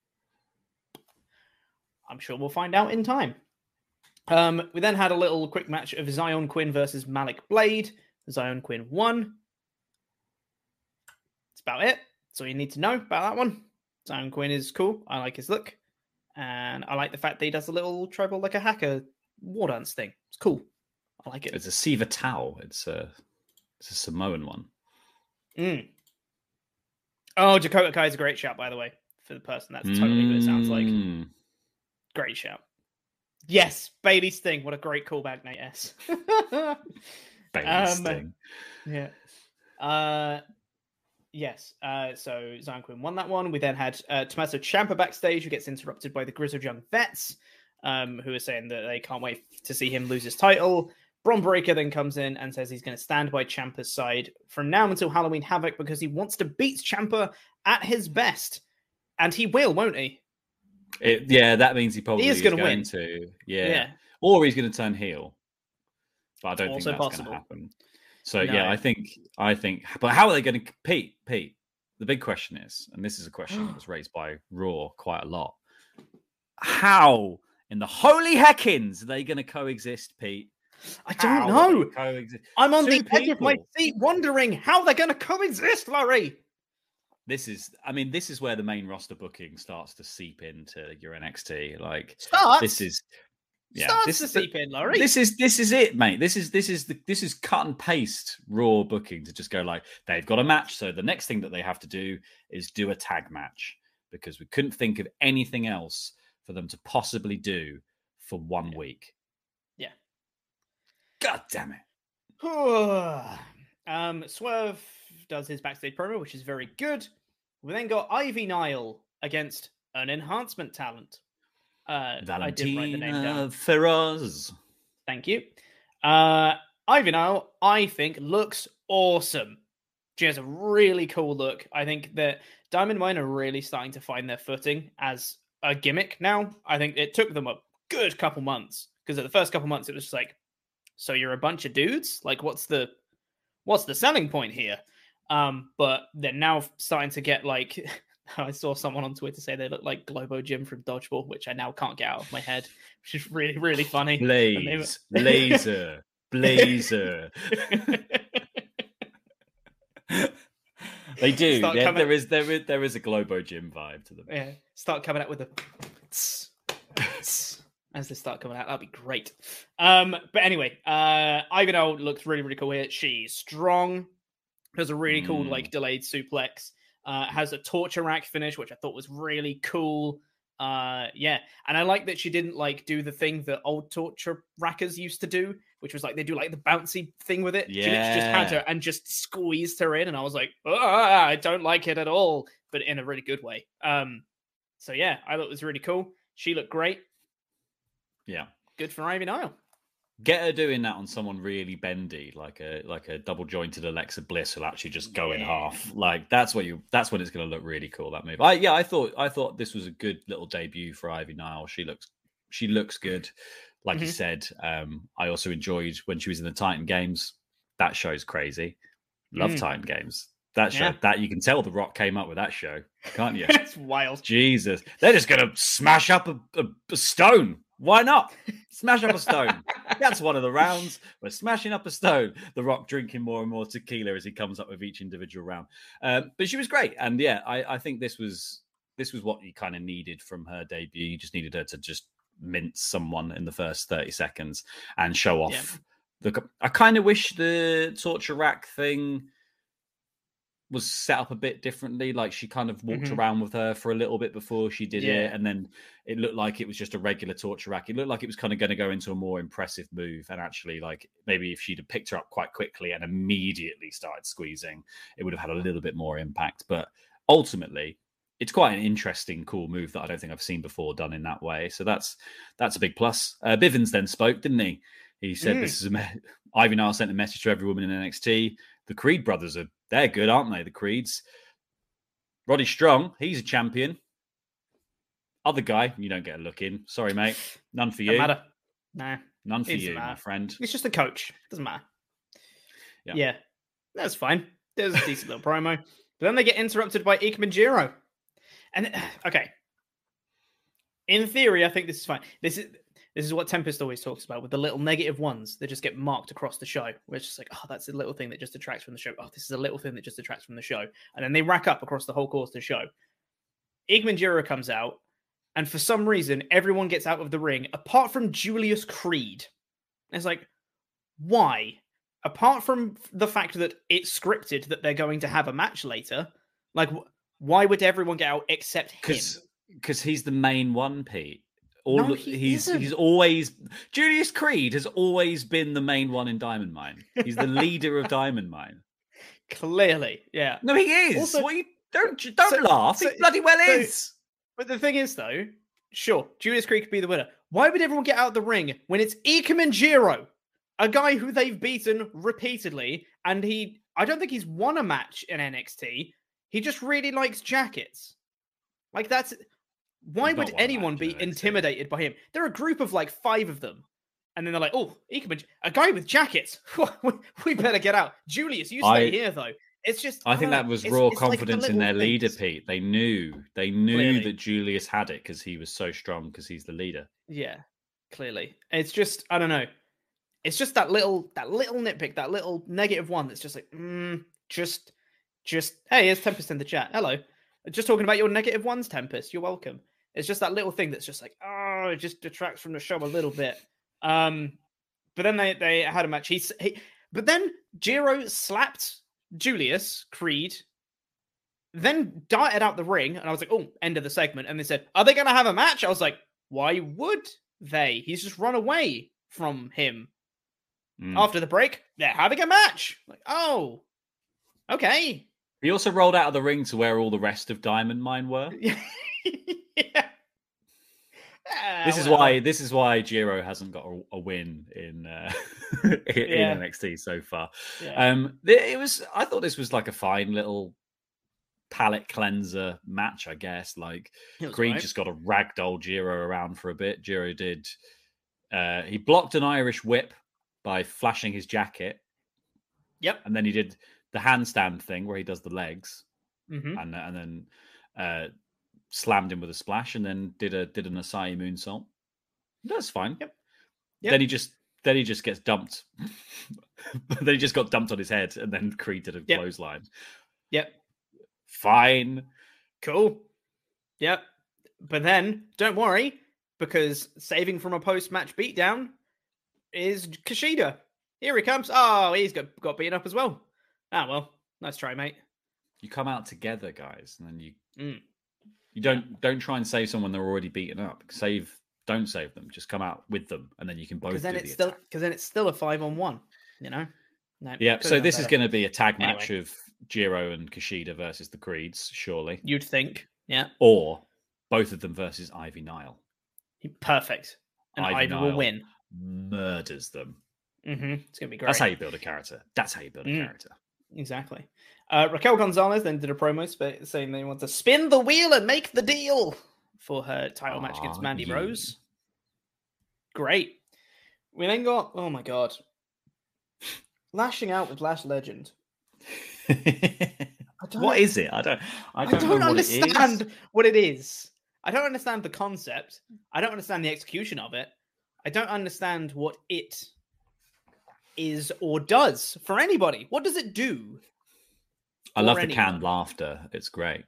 I'm sure we'll find out in time. We then had a little quick match of Zion Quinn versus Malik Blade. Zion Quinn won. That's about it. That's all you need to know about that one. Zion Quinn is cool. I like his look. And I like the fact that he does a little tribal like a hacker war dance thing. It's cool. I like it. It's a Siva Tau. It's a Samoan one. Oh, Dakota Kai is a great shout, by the way. For the person, that's totally what it sounds like. Great shout. Yes, Bailey Sting. What a great callback, Nate S. Bailey Sting. Yeah. Yes. So Zion Quinn won that one. We then had Tommaso Ciampa backstage, who gets interrupted by the Grizzled Young Vets, who are saying that they can't wait to see him lose his title. Bron Breakker then comes in and says he's going to stand by Ciampa's side from now until Halloween Havoc because he wants to beat Ciampa at his best. And he will, won't he? That means he probably is going to win. Or he's going to turn heel. But I don't think that's possible. going to happen. So, no. I think. But how are they going to compete? Pete, the big question is, and this is a question that was raised by Raw quite a lot. How in the holy heckins are they going to coexist, Pete? I don't know. I'm on the edge of my seat wondering how they're going to coexist, Larry. This is where the main roster booking starts to seep into your NXT. Like, this is seep in, Laurie. This is it, mate. This is cut and paste Raw booking to just go like they've got a match, so the next thing that they have to do is do a tag match because we couldn't think of anything else for them to possibly do for 1 week. Yeah. God damn it. Swerve does his backstage promo, which is very good. We then got Ivy Nile against an enhancement talent. Valentina I did write the name down. Feroz. Thank you. Ivy Nile, I think, looks awesome. She has a really cool look. I think that Diamond Mine are really starting to find their footing as a gimmick now. I think it took them a good couple months because at the first couple months it was just like, so you're a bunch of dudes? Like, what's the selling point here? But they're now starting to get like, I saw someone on Twitter say they look like Globo Jim from Dodgeball, which I now can't get out of my head, which is really, really funny. Blazer. They do. There is a Globo Jim vibe to them. Yeah. Start coming out with a as they start coming out. That'd be great. But anyway, Ivy Nile looks really, really cool here. She's strong. Does a really cool delayed suplex. Has a torture rack finish, which I thought was really cool. And I like that she didn't do the thing that old torture rackers used to do, which was they do the bouncy thing with it. Yeah. She just had her and just squeezed her in, and I was like, I don't like it at all, but in a really good way. I thought it was really cool. She looked great. Yeah, good for Ivy Nile. Get her doing that on someone really bendy, like a double jointed Alexa Bliss who'll actually just go in half. That's when it's going to look really cool. That move. I thought this was a good little debut for Ivy Nile. She looks good, like you said. I also enjoyed when she was in the Titan Games. That show's crazy. Love Titan Games. That show, that you can tell The Rock came up with that show, can't you? It's wild. Jesus. They're just going to smash up a stone. Why not? Smash up a stone. That's one of the rounds. We're smashing up a stone. The Rock drinking more and more tequila as he comes up with each individual round. But she was great. And yeah, I think this was what you kind of needed from her debut. You just needed her to just mince someone in the first 30 seconds and show off. I kind of wish the torture rack thing was set up a bit differently. Like she kind of walked around with her for a little bit before she did it. And then it looked like it was just a regular torture rack. It looked like it was kind of going to go into a more impressive move. And actually, like maybe if she'd have picked her up quite quickly and immediately started squeezing, it would have had a little bit more impact. But ultimately, it's quite an interesting, cool move that I don't think I've seen before done in that way. So that's a big plus. Bivens then spoke, didn't he? He said, "This is Ivy Nile sent a message to every woman in NXT. The Creed brothers they're good, aren't they? The Creeds. Roddy Strong, he's a champion. Other guy, you don't get a look in. Sorry, mate. None for you. Doesn't matter. Nah. None for you, my friend. It's just a coach. Doesn't matter. Yeah. That's fine. There's a decent little promo. But then they get interrupted by Ike Jiro. And, okay. In theory, I think this is fine. This is what Tempest always talks about with the little negative ones that just get marked across the show. Where it's just like, oh, that's a little thing that just detracts from the show. Oh, this is a little thing that just detracts from the show. And then they rack up across the whole course of the show. Ike Jiro comes out, and for some reason, everyone gets out of the ring apart from Julius Creed. And it's like, why? Apart from the fact that it's scripted that they're going to have a match later, like, why would everyone get out except him? Because he's the main one, Pete. He's always Julius Creed has always been the main one in Diamond Mine. He's the leader of Diamond Mine. Clearly, yeah. No, he is. Also, don't laugh. He bloody well is. But the thing is, though, sure, Julius Creed could be the winner. Why would everyone get out of the ring when it's Ike Jiro, a guy who they've beaten repeatedly, and I don't think he's won a match in NXT. He just really likes jackets. Like that's. Why would anyone be intimidated by him? They're a group of like 5 of them. And then they're like, oh, a guy with jackets. We better get out. Julius, you stay here, though. It's just... I think that was raw confidence in their leader, Pete. They knew clearly that Julius had it because he was so strong because he's the leader. Yeah, clearly. It's just, I don't know. It's just that little nitpick, that little negative one that's just like, just, hey, here's Tempest in the chat. Hello. Just talking about your negative ones, Tempest. You're welcome. It's just that little thing that's just like, oh, it just detracts from the show a little bit. But then they had a match. But then Jiro slapped Julius Creed, then darted out the ring, and I was like, oh, end of the segment. And they said, are they going to have a match? I was like, why would they? He's just run away from him. After the break, they're having a match. Like, oh, okay. He also rolled out of the ring to where all the rest of Diamond Mine were. Yeah. This is why Jiro hasn't got a win in NXT so far. Yeah. I thought this was like a fine little palate cleanser match, I guess. Like Creed just got a ragdoll Jiro around for a bit. Jiro did. He blocked an Irish whip by flashing his jacket. Yep. And then he did the handstand thing where he does the legs, and then slammed him with a splash, and then did an Asai moonsault. That's fine. Yep. Then he just gets dumped. Then he just got dumped on his head, and then Creed did a clothesline. Yep. Fine. Cool. Yep. But then don't worry, because saving from a post-match beatdown is Kushida. Here he comes. Oh, he's got beaten up as well. Ah, well, nice try, mate. You come out together, guys, and then you don't try and save someone they're already beaten up. Don't save them. Just come out with them, and then you can both. Because then it's still a 5-on-1. You know. No, yeah. So this is going to be a tag match of Jiro and Kushida versus the Creeds, surely. You'd think, yeah. Or both of them versus Ivy Nile. Perfect. And Ivy will win. Murders them. It's going to be great. That's how you build a character. Exactly. Raquel Gonzalez then did a promo saying they want to spin the wheel and make the deal for her title match against Mandy Rose. Great. We then got, oh my God, lashing out with Lash Legend. What is it? I don't know what understand what it is. I don't understand the concept. I don't understand the execution of it. I don't understand what it is or does for anybody. What does it do? I love the canned laughter. It's great.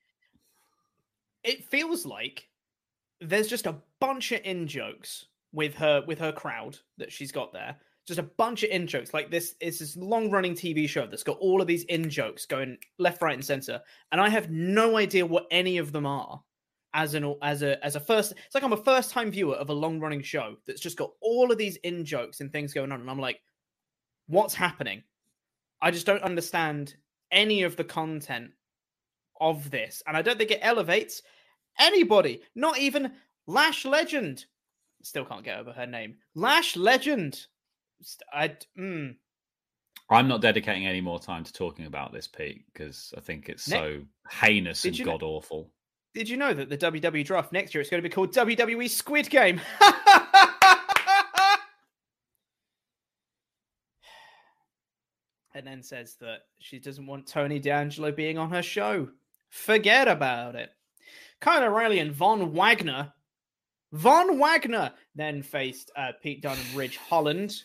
It feels like there's just a bunch of in-jokes with her crowd that she's got there. Just a bunch of in-jokes. Like this is this long-running TV show that's got all of these in-jokes going left, right, and center. And I have no idea what any of them are. As a first, it's like I'm a first-time viewer of a long-running show that's just got all of these in-jokes and things going on. And I'm like, what's happening? I just don't understand any of the content of this. And I don't think it elevates anybody. Not even Lash Legend. Still can't get over her name. Lash Legend. I'm not dedicating any more time to talking about this, Pete, because I think it's so heinous and god-awful. Did you know that the WWE draft next year is going to be called WWE Squid Game? And then says that she doesn't want Tony D'Angelo being on her show. Forget about it. Kyle O'Reilly and Von Wagner then faced Pete Dunne and Ridge Holland.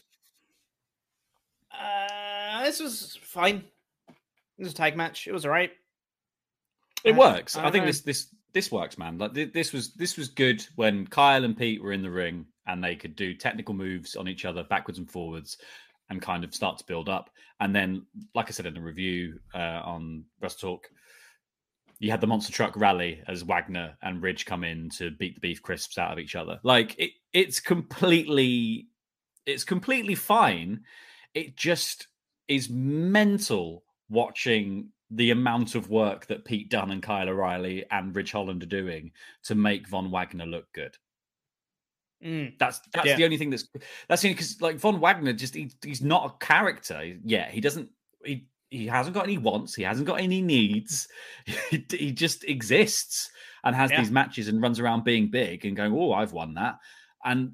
This was fine. It was a tag match. It was all right. It works. I think this works, man. Like this was good when Kyle and Pete were in the ring and they could do technical moves on each other backwards and forwards and kind of start to build up. And then, like I said in the review on Wrestle Talk, you had the monster truck rally as Wagner and Ridge come in to beat the beef crisps out of each other. Like it's completely fine. It just is mental watching the amount of work that Pete Dunne and Kyle O'Reilly and Ridge Holland are doing to make Von Wagner look good. That's the only thing that's the only, because like Von Wagner he's not a character yet. He hasn't got any wants. He hasn't got any needs. He just exists and has these matches and runs around being big and going, oh, I've won that. And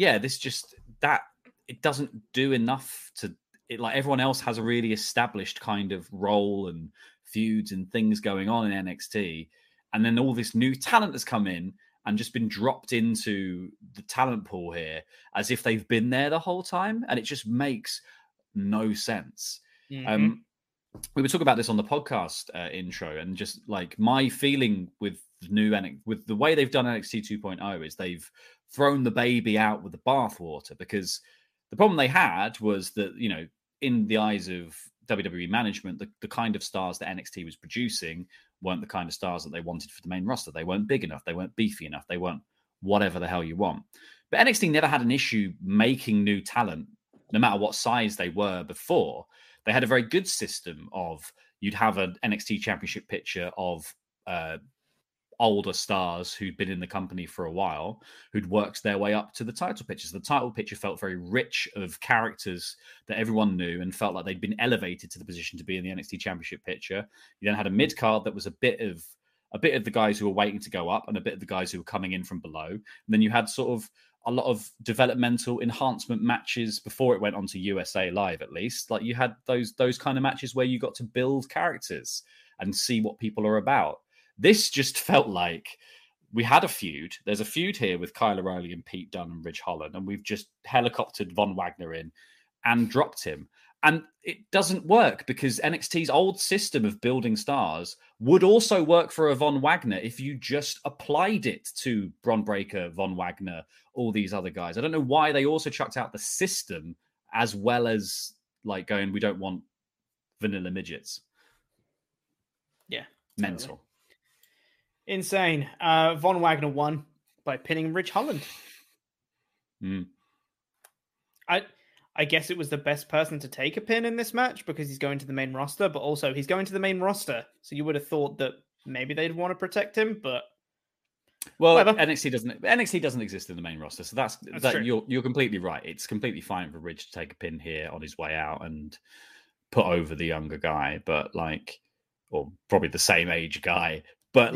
it doesn't do enough to it. Like everyone else has a really established kind of role and feuds and things going on in NXT. And then all this new talent has come in and just been dropped into the talent pool here as if they've been there the whole time. And it just makes no sense. Mm-hmm. We were talking about this on the podcast intro, and just like my feeling with the way they've done NXT 2.0 is they've thrown the baby out with the bathwater, because the problem they had was that, you know, in the eyes of WWE management, the kind of stars that NXT was producing weren't the kind of stars that they wanted for the main roster. They weren't big enough. They weren't beefy enough. They weren't whatever the hell you want. But NXT never had an issue making new talent, no matter what size they were before. They had a very good system of, you'd have an NXT championship picture of older stars who'd been in the company for a while, who'd worked their way up to the title picture. So the title picture felt very rich of characters that everyone knew and felt like they'd been elevated to the position to be in the NXT championship picture. You then had a mid card that was a bit of the guys who were waiting to go up and a bit of the guys who were coming in from below. And then you had sort of a lot of developmental enhancement matches before it went on to USA Live, at least. Like you had those kind of matches where you got to build characters and see what people are about. This just felt like we had a feud. There's a feud here with Kyle O'Reilly and Pete Dunne and Ridge Holland, and we've just helicoptered Von Wagner in and dropped him. And it doesn't work, because NXT's old system of building stars would also work for a Von Wagner if you just applied it to Bron Breakker, Von Wagner, all these other guys. I don't know why they also chucked out the system as well as like going, we don't want vanilla midgets. Yeah. Mental. Totally. Insane. Von Wagner won by pinning Ridge Holland. I guess it was the best person to take a pin in this match because he's going to the main roster, but also he's going to the main roster. So you would have thought that maybe they'd want to protect him, but whatever. NXT doesn't exist in the main roster. So that's true. You're completely right. It's completely fine for Ridge to take a pin here on his way out and put over the younger guy, but like, or probably the same age guy. But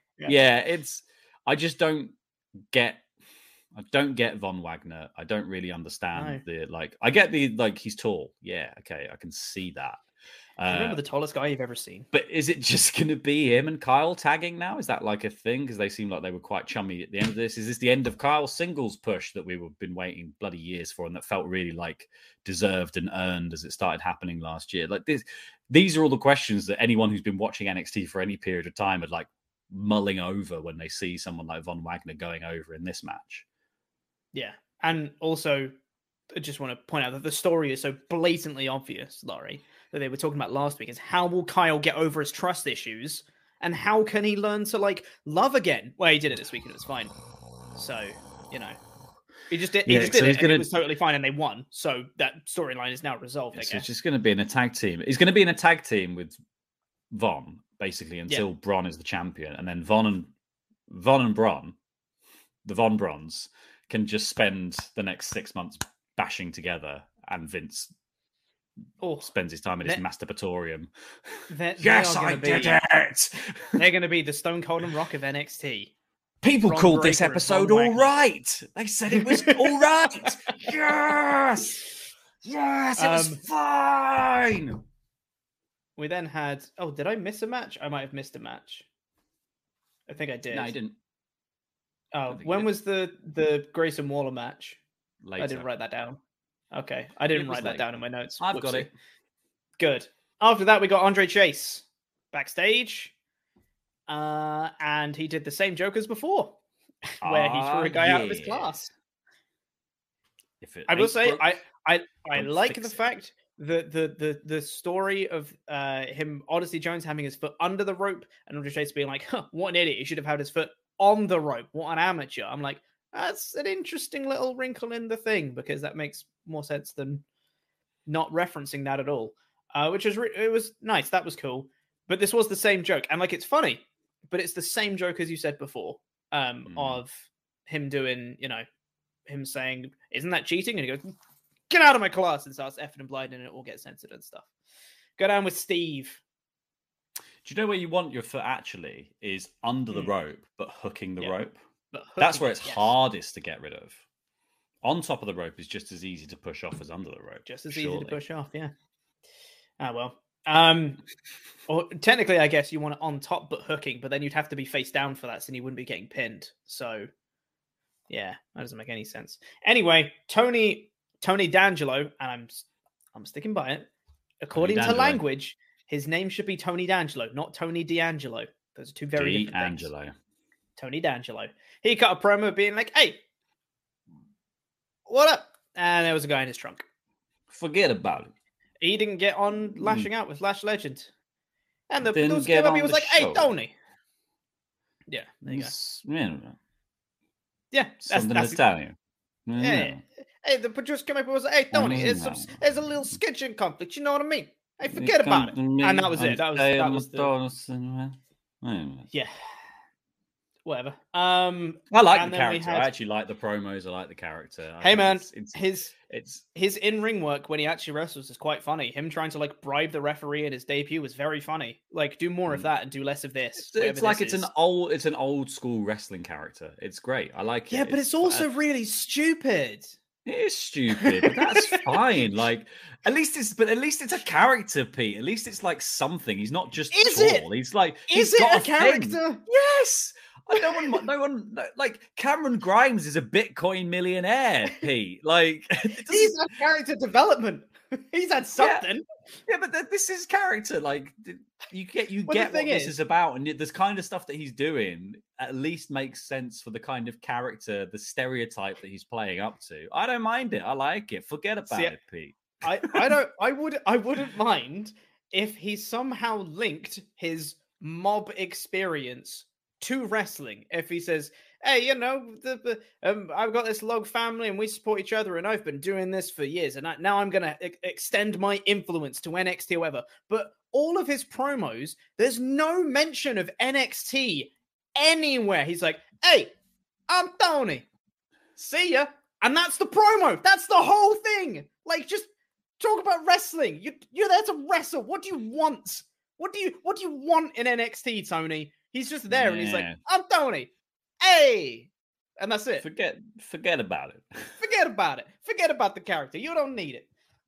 I just don't get Von Wagner. I don't really understand I get he's tall. Yeah, okay, I can see that. I remember the tallest guy you've ever seen. But is it just going to be him and Kyle tagging now? Is that like a thing? Because they seem like they were quite chummy at the end of this. Is this the end of Kyle's singles push that we've been waiting bloody years for, and that felt really like deserved and earned as it started happening last year? Like these are all the questions that anyone who's been watching NXT for any period of time are like mulling over when they see someone like Von Wagner going over in this match. Yeah, and also I just want to point out that the story is so blatantly obvious, Laurie, that they were talking about last week, is how will Kyle get over his trust issues, and how can he learn to like love again? Well, he did it this week and it was fine. So, you know, he just did. He just did it, and it was totally fine, and they won. So that storyline is now resolved. I guess it's just going to be in a tag team. He's going to be in a tag team with Von basically until Braun is the champion, and then Von and Braun, the Von Brons, can just spend the next 6 months bashing together, and Vince spends his time in his masturbatorium. Yes, I did it! They're going to be the Stone Cold and Rock of NXT. People called this episode all right. They said it was all right. Yes! Yes, it was fine! We then had... Oh, did I miss a match? I might have missed a match. I think I did. No, I didn't. Oh, when was the Grayson Waller match? Later. I didn't write that down. Okay, I didn't write that down in my notes. I've got it. Good. After that, we got Andre Chase backstage. And he did the same joke as before, where he threw a guy out of his class. I will say, I like the fact that the story of him, Odyssey Jones, having his foot under the rope, and Andre Chase being like, what an idiot, he should have had his foot on the rope. What an amateur. I'm like, that's an interesting little wrinkle in the thing, because that makes more sense than not referencing that at all. Which was it was nice. That was cool. But this was the same joke, and like, it's funny, but it's the same joke as you said before, of him doing, you know, him saying, "Isn't that cheating?" And he goes, "Get out of my class," and starts effing and blinding, and it all gets censored and stuff. Go down with Steve. Do you know where you want your foot actually? Is under the rope, but hooking the rope. That's where it's hardest to get rid of. On top of the rope is just as easy to push off as under the rope. Just as easy to push off, yeah. Ah, well. Or technically, I guess you want it on top but hooking, but then you'd have to be face down for that, so you wouldn't be getting pinned. So, yeah, that doesn't make any sense. Anyway, Tony D'Angelo, and I'm sticking by it. According to language, his name should be Tony D'Angelo, not Tony D'Angelo. Those are two very different things. Tony D'Angelo. He cut a promo being like, "Hey, what up?" And there was a guy in his trunk. Forget about it. He didn't get on lashing out with Lash Legend. And the dude came up, he was like, "Hey, Tony." Yeah, there you go. Yeah, that's Italian. Yeah. Hey, the producer came up and was like, "Hey, Tony, there's a little scheduling conflict. You know what I mean? Hey, forget about it." And that was it. That was the... Yeah. Whatever. I like the character. I actually like the promos. I like the character. Hey man, his in-ring work when he actually wrestles is quite funny. Him trying to like bribe the referee in his debut was very funny. Like, do more of that and do less of this. It's like it's an old school wrestling character. It's great. I like it. Yeah, but it's also really stupid. It is stupid, but that's fine. Like, at least it's a character, Pete. At least it's like something. He's not just tall. He's like, is it a character? Yes. No one, like Cameron Grimes is a Bitcoin millionaire, Pete. Like, he's had character development. He's had something. Yeah, but this is character. Like, you get what this is about, and this kind of stuff that he's doing at least makes sense for the kind of character, the stereotype that he's playing up to. I don't mind it. I like it. Forget about it, Pete. I wouldn't mind if he somehow linked his mob experience to wrestling. If he says, "Hey, you know, I've got this log family and we support each other, and I've been doing this for years, and now I'm going to extend my influence to NXT or whatever." But all of his promos, there's no mention of NXT anywhere. He's like, "Hey, I'm Tony. See ya." And that's the promo. That's the whole thing. Like, just talk about wrestling. You're there to wrestle. What do you want? What do you want in NXT, Tony? He's just there, and he's like, "I'm Tony. Hey," and that's it. Forget about it. Forget about it. Forget about the character. You don't need it.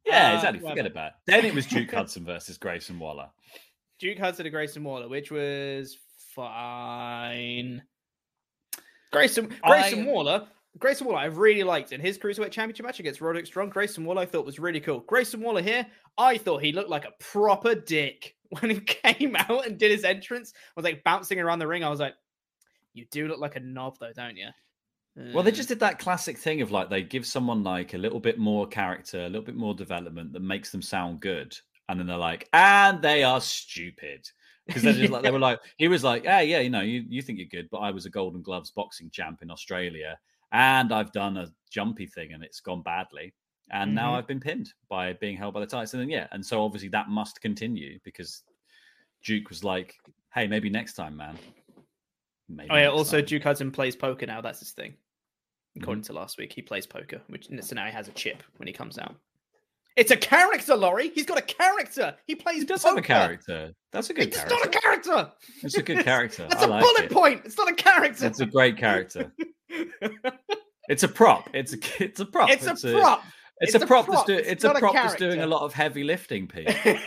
Yeah, exactly. Forget about it. Then it was Duke Hudson versus Grayson Waller. Duke Hudson and Grayson Waller, which was fine. Grayson Waller, I really liked in his Cruiserweight Championship match against Roderick Strong. Grayson Waller I thought was really cool. Grayson Waller here, I thought he looked like a proper dick when he came out and did his entrance. I was like bouncing around the ring. I was like, you do look like a knob though, don't you? Well, they just did that classic thing of like they give someone like a little bit more character, a little bit more development that makes them sound good, and then they're like, and they are stupid because they're just like they were like he was like, hey, yeah, you think you're good, but I was a Golden Gloves boxing champ in Australia, and I've done a jumpy thing and it's gone badly, and now I've been pinned by being held by the tights, and then and so obviously that must continue because Duke was like, hey, maybe next time, man. Also Duke Hudson plays poker now. That's his thing. According to last week, he plays poker, so now he has a chip when he comes out. It's a character, Laurie. He's got a character. He does have a character. That's a good character. It's not a character. It's a good character. That's a bullet point. It's not a character. It's a great character. It's a prop. It's a prop. It's a prop. It's a prop that's doing a lot of heavy lifting, Pete.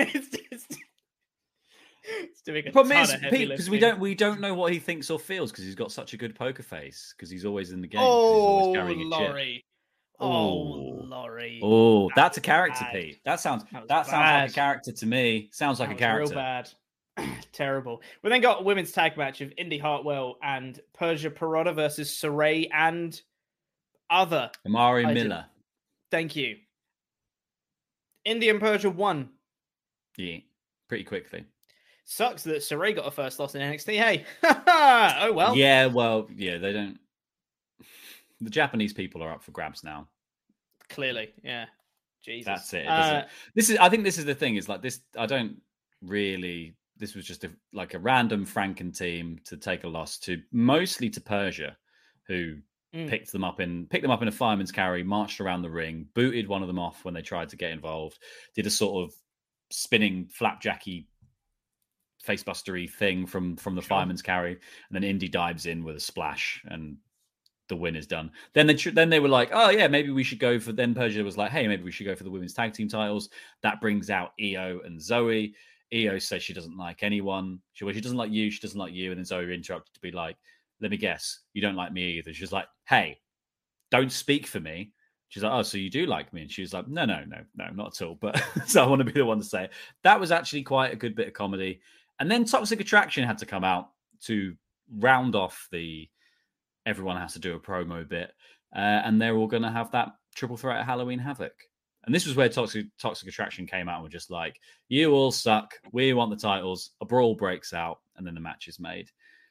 It's doing a problem is, Pete, because we don't know what he thinks or feels because he's got such a good poker face because he's always in the game. Oh, he's always Laurie. Chip. Laurie. Oh, that's a character, Pete. That sounds like a character to me. Sounds like a character. Real bad. Terrible. We then got a women's tag match of Indy Hartwell and Persia Pirotta versus Saray and other Amari Miller. Thank you. Indy and Persia won. Yeah, pretty quickly. Sucks that Saray got a first loss in NXT. Hey, oh well. Yeah, they don't. The Japanese people are up for grabs now. Clearly, yeah. Jesus, that's it. I think this is the thing. Is like this. I don't really. This was just a random Franken team to take a loss to, mostly to Persia, who picked them up in a fireman's carry, marched around the ring, booted one of them off when they tried to get involved, did a sort of spinning flapjacky facebustery thing from the fireman's carry, and then Indy dives in with a splash and the win is done. Then they were like, oh yeah, maybe we should go for. Then Persia was like, hey, maybe we should go for the women's tag team titles. That brings out Io and Zoe. Io says she doesn't like anyone. She doesn't like you. She doesn't like you. And then Zoe interrupted to be like, let me guess, you don't like me either. She's like, hey, don't speak for me. She's like, oh, so you do like me? And she was like, no, not at all. But so I want to be the one to say it. That was actually quite a good bit of comedy. And then Toxic Attraction had to come out to round off the everyone has to do a promo bit. And they're all going to have that triple threat at Halloween Havoc. And this was where Toxic Attraction came out and were just like, you all suck. We want the titles. A brawl breaks out. And then the match is made.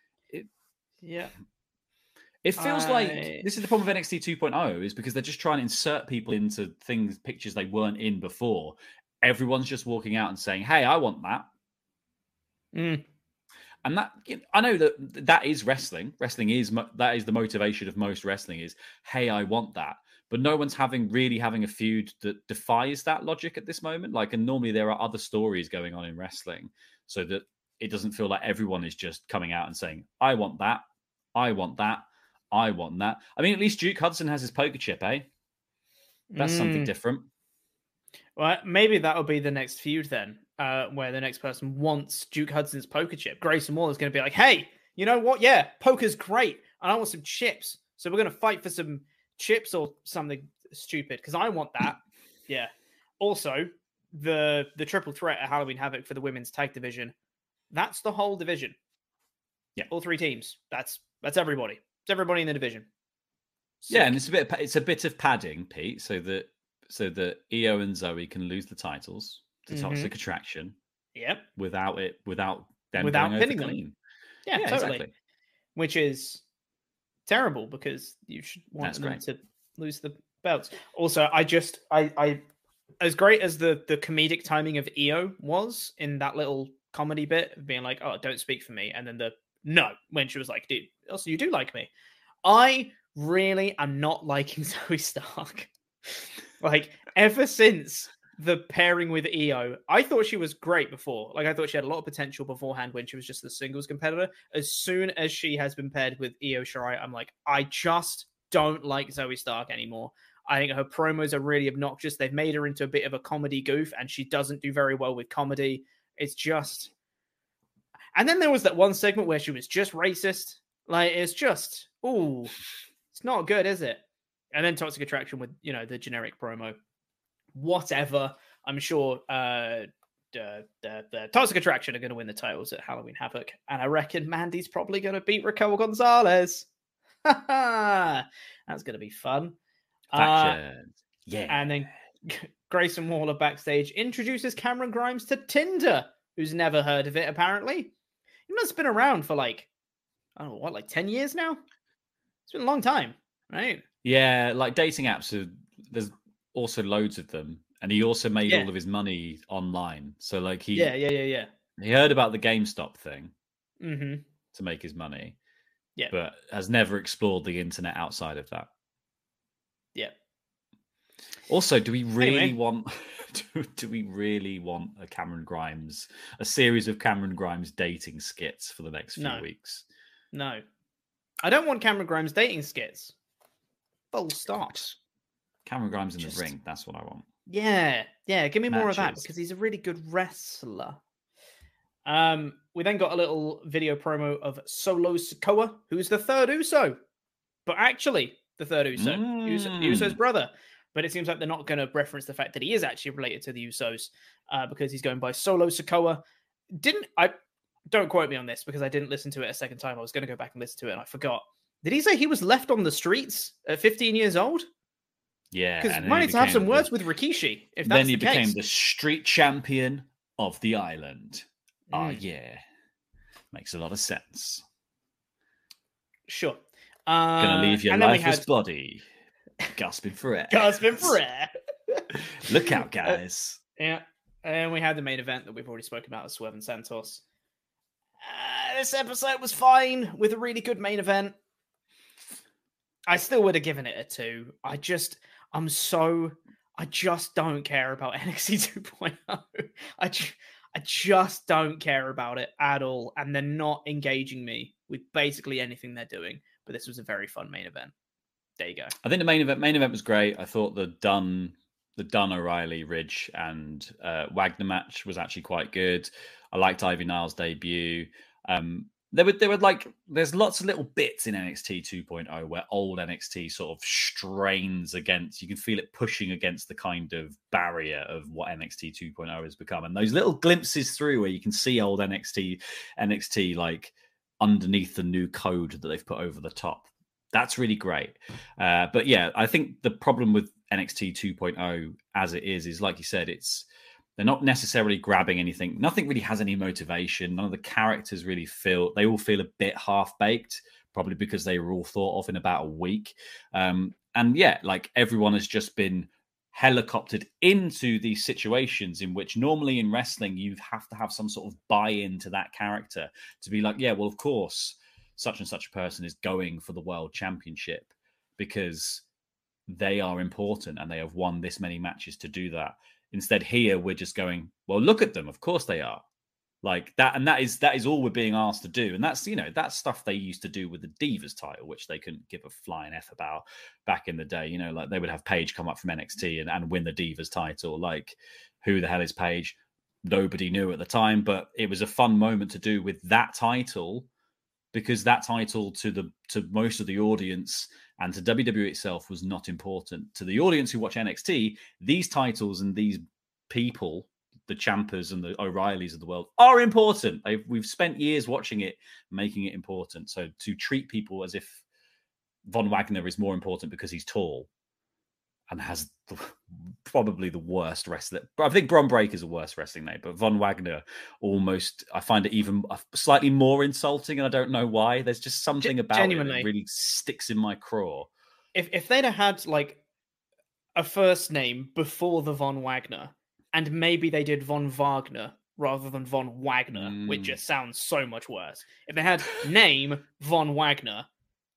It feels like this is the problem with NXT 2.0 is because they're just trying to insert people into pictures they weren't in before. Everyone's just walking out and saying, hey, I want that. And that, I know that is wrestling. Wrestling is the motivation of most wrestling is, hey, I want that. But no one's really having a feud that defies that logic at this moment. And normally there are other stories going on in wrestling so that it doesn't feel like everyone is just coming out and saying, I want that. I want that. I want that. I mean, at least Duke Hudson has his poker chip, eh? That's something different. Well, maybe that'll be the next feud then, where the next person wants Duke Hudson's poker chip. Grayson Waller's going to be like, hey, you know what? Yeah, poker's great. And I want some chips. So we're going to fight for some chips or something stupid because I want that. Yeah. Also, the triple threat at Halloween Havoc for the women's tag division, that's the whole division. Yeah. All three teams. That's everybody. It's everybody in the division. Sick. Yeah, and it's a bit of padding, Pete, so that Io and Zoe can lose the titles to Toxic Attraction. Yep. Without them pinning them. Clean. Yeah, totally. Exactly. Which is terrible because you should want them to lose the belts. Also, I as great as the comedic timing of Io was in that little comedy bit of being like, oh, don't speak for me, and then when she was like, dude, also you do like me. I really am not liking Zoe Stark. Ever since the pairing with Io, I thought she was great before. I thought she had a lot of potential beforehand when she was just the singles competitor. As soon as she has been paired with Io Shirai, I'm like, I just don't like Zoe Stark anymore. I think her promos are really obnoxious. They've made her into a bit of a comedy goof, and she doesn't do very well with comedy. It's just... And then there was that one segment where she was just racist. Like, it's just... Ooh, it's not good, is it? And then Toxic Attraction with, the generic promo. Whatever. I'm sure the Toxic Attraction are going to win the titles at Halloween Havoc. And I reckon Mandy's probably going to beat Raquel Gonzalez. That's going to be fun. Yeah. And then Grayson Waller backstage introduces Cameron Grimes to Tinder, who's never heard of it, apparently. He must have been around for 10 years now? It's been a long time, right? Yeah, like dating apps, there's also loads of them. And he also made all of his money online. So like he heard about the GameStop thing to make his money. Yeah. But has never explored the internet outside of that. Yeah. Also, do we really want a series of Cameron Grimes dating skits for the next few weeks? No. I don't want Cameron Grimes dating skits. Full stop. Cameron Grimes in the ring, that's what I want. Yeah. Give me more of that because he's a really good wrestler. We then got a little video promo of Solo Sikoa, who's the third Uso. But actually, the third Uso. Uso's brother. But it seems like they're not going to reference the fact that he is actually related to the Usos because he's going by Solo Sikoa. Don't quote me on this because I didn't listen to it a second time. I was going to go back and listen to it and I forgot. Did he say he was left on the streets at 15 years old? Yeah. Because might need to have some words with Rikishi. If that's then he became the street champion of the island. Oh, yeah. Makes a lot of sense. Sure. Gonna leave your lifeless body gasping for air. Look out, guys. Yeah. And we had the main event that we've already spoken about, Swerve and Santos. This episode was fine with a really good main event. I still would have given it a 2. I just don't care about NXT 2.0. I just don't care about it at all. And they're not engaging me with basically anything they're doing. But this was a very fun main event. There you go. I think the main event was great. I thought the Dunn O'Reilly, Ridge, and Wagner match was actually quite good. I liked Ivy Niles' debut. There's lots of little bits in NXT 2.0 where old NXT sort of strains against, you can feel it pushing against the kind of barrier of what NXT 2.0 has become. And those little glimpses through where you can see old NXT like underneath the new code that they've put over the top. That's really great. But yeah, I think the problem with NXT 2.0 as it is like you said, they're not necessarily grabbing anything. Nothing really has any motivation. None of the characters really they all feel a bit half-baked, probably because they were all thought of in about a week. And yeah, like everyone has just been helicoptered into these situations in which normally in wrestling, you have to have some sort of buy-in to that character to be like, yeah, well, of course, such and such a person is going for the world championship because they are important and they have won this many matches to do that. Instead, here we're just going, well, look at them. Of course they are. Like that, and that is all we're being asked to do. And that's, that's stuff they used to do with the Divas title, which they couldn't give a flying F about back in the day. Like they would have Paige come up from NXT and win the Divas title. Like, who the hell is Paige? Nobody knew at the time, but it was a fun moment to do with that title because that title to most of the audience and to WWE itself was not important. To the audience who watch NXT, these titles and these people, the Ciampas and the O'Reillys of the world, are important. We've spent years watching it, making it important. So to treat people as if Von Wagner is more important because he's tall and has probably the worst wrestler. I think Bron Breakker's a worse wrestling name, but Von Wagner I find it even slightly more insulting, and I don't know why. There's just something about it that really sticks in my craw. If they'd have had like a first name before the Von Wagner, and maybe they did Von Wagner rather than Von Wagner, which just sounds so much worse. If they had name Von Wagner,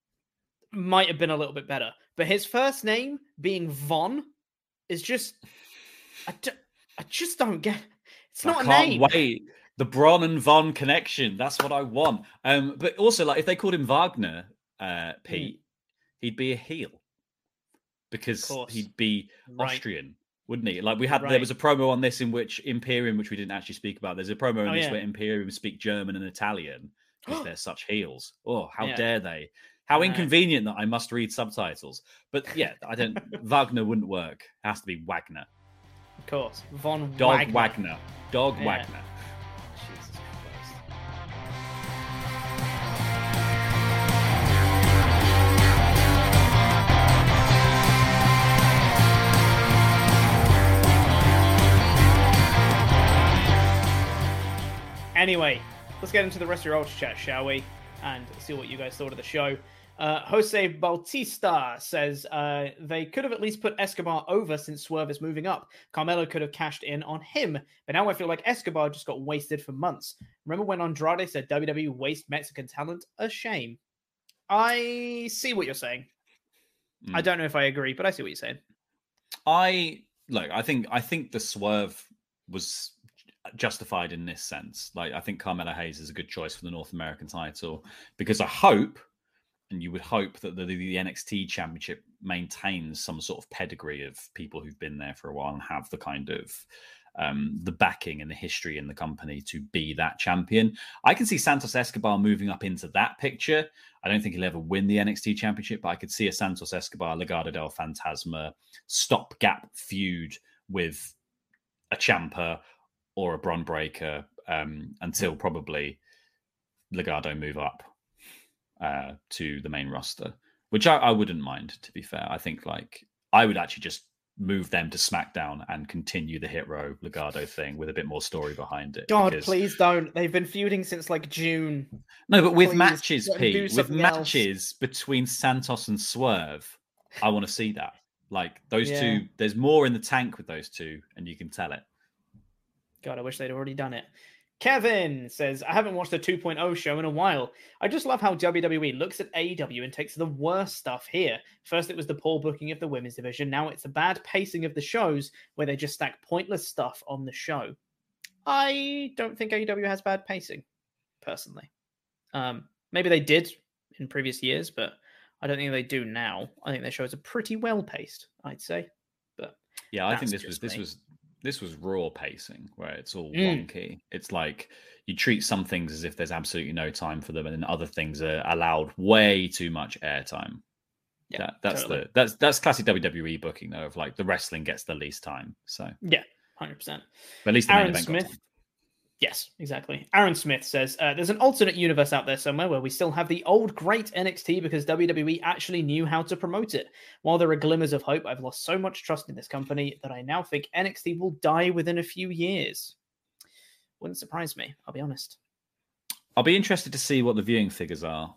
might have been a little bit better. But his first name being Von is just... I just don't get... It's not a name. I can't wait. The Bron and Von connection. That's what I want. But also, like, if they called him Wagner, Pete, he'd be a heel. because he'd be Right. Austrian, wouldn't he? Like we had, there Right. was a promo on this in which Imperium, which we didn't actually speak about. There's a promo in Oh, this yeah. where Imperium speak German and Italian because they're such heels. Oh, how Yeah. dare they? How I know. inconvenient that I must read subtitles. But yeah, I don't. Wagner wouldn't work. It has to be Wagner. Of course. Von Dog Wagner. Wagner. Dog Yeah. Wagner. Jesus Christ. Anyway, let's get into the rest of your Ultra Chat, shall we? And see what you guys thought of the show. Jose Bautista says they could have at least put Escobar over since Swerve is moving up. Carmelo could have cashed in on him, but now I feel like Escobar just got wasted for months. Remember when Andrade said WWE waste Mexican talent? A shame. I see what you're saying. I don't know if I agree, but I see what you're saying. I think the Swerve was justified in this sense. Like, I think Carmelo Hayes is a good choice for the North American title because I hope, and you would hope, that the NXT Championship maintains some sort of pedigree of people who've been there for a while and have the kind of the backing and the history in the company to be that champion. I can see Santos Escobar moving up into that picture. I don't think he'll ever win the NXT Championship, but I could see a Santos Escobar, Legado del Fantasma stopgap feud with a Ciampa or a Bron Breakker until probably Legado move up to the main roster, which I wouldn't mind, to be fair. I think like I would actually just move them to SmackDown and continue the Hit Row Legado thing with a bit more story behind it. God, because... please don't. They've been feuding since like June. No, but with Please, matches, let them do Pete, with something matches between Santos and Swerve, I want to see that. Like those two, there's more in the tank with those two, and you can tell it. God, I wish they'd already done it. Kevin says, I haven't watched the 2.0 show in a while. I just love how WWE looks at AEW and takes the worst stuff here. First, it was the poor booking of the women's division. Now it's the bad pacing of the shows where they just stack pointless stuff on the show. I don't think AEW has bad pacing, personally. Maybe they did in previous years, but I don't think they do now. I think their shows are pretty well paced, I'd say. But yeah, I think this was raw pacing where it's all wonky. It's like you treat some things as if there's absolutely no time for them, and then other things are allowed way too much airtime. Yeah, that's classic WWE booking though, of like the wrestling gets the least time. So yeah, 100%. But at least the main event got time. Yes, exactly. Aaron Smith says, there's an alternate universe out there somewhere where we still have the old great NXT because WWE actually knew how to promote it. While there are glimmers of hope, I've lost so much trust in this company that I now think NXT will die within a few years. Wouldn't surprise me, I'll be honest. I'll be interested to see what the viewing figures are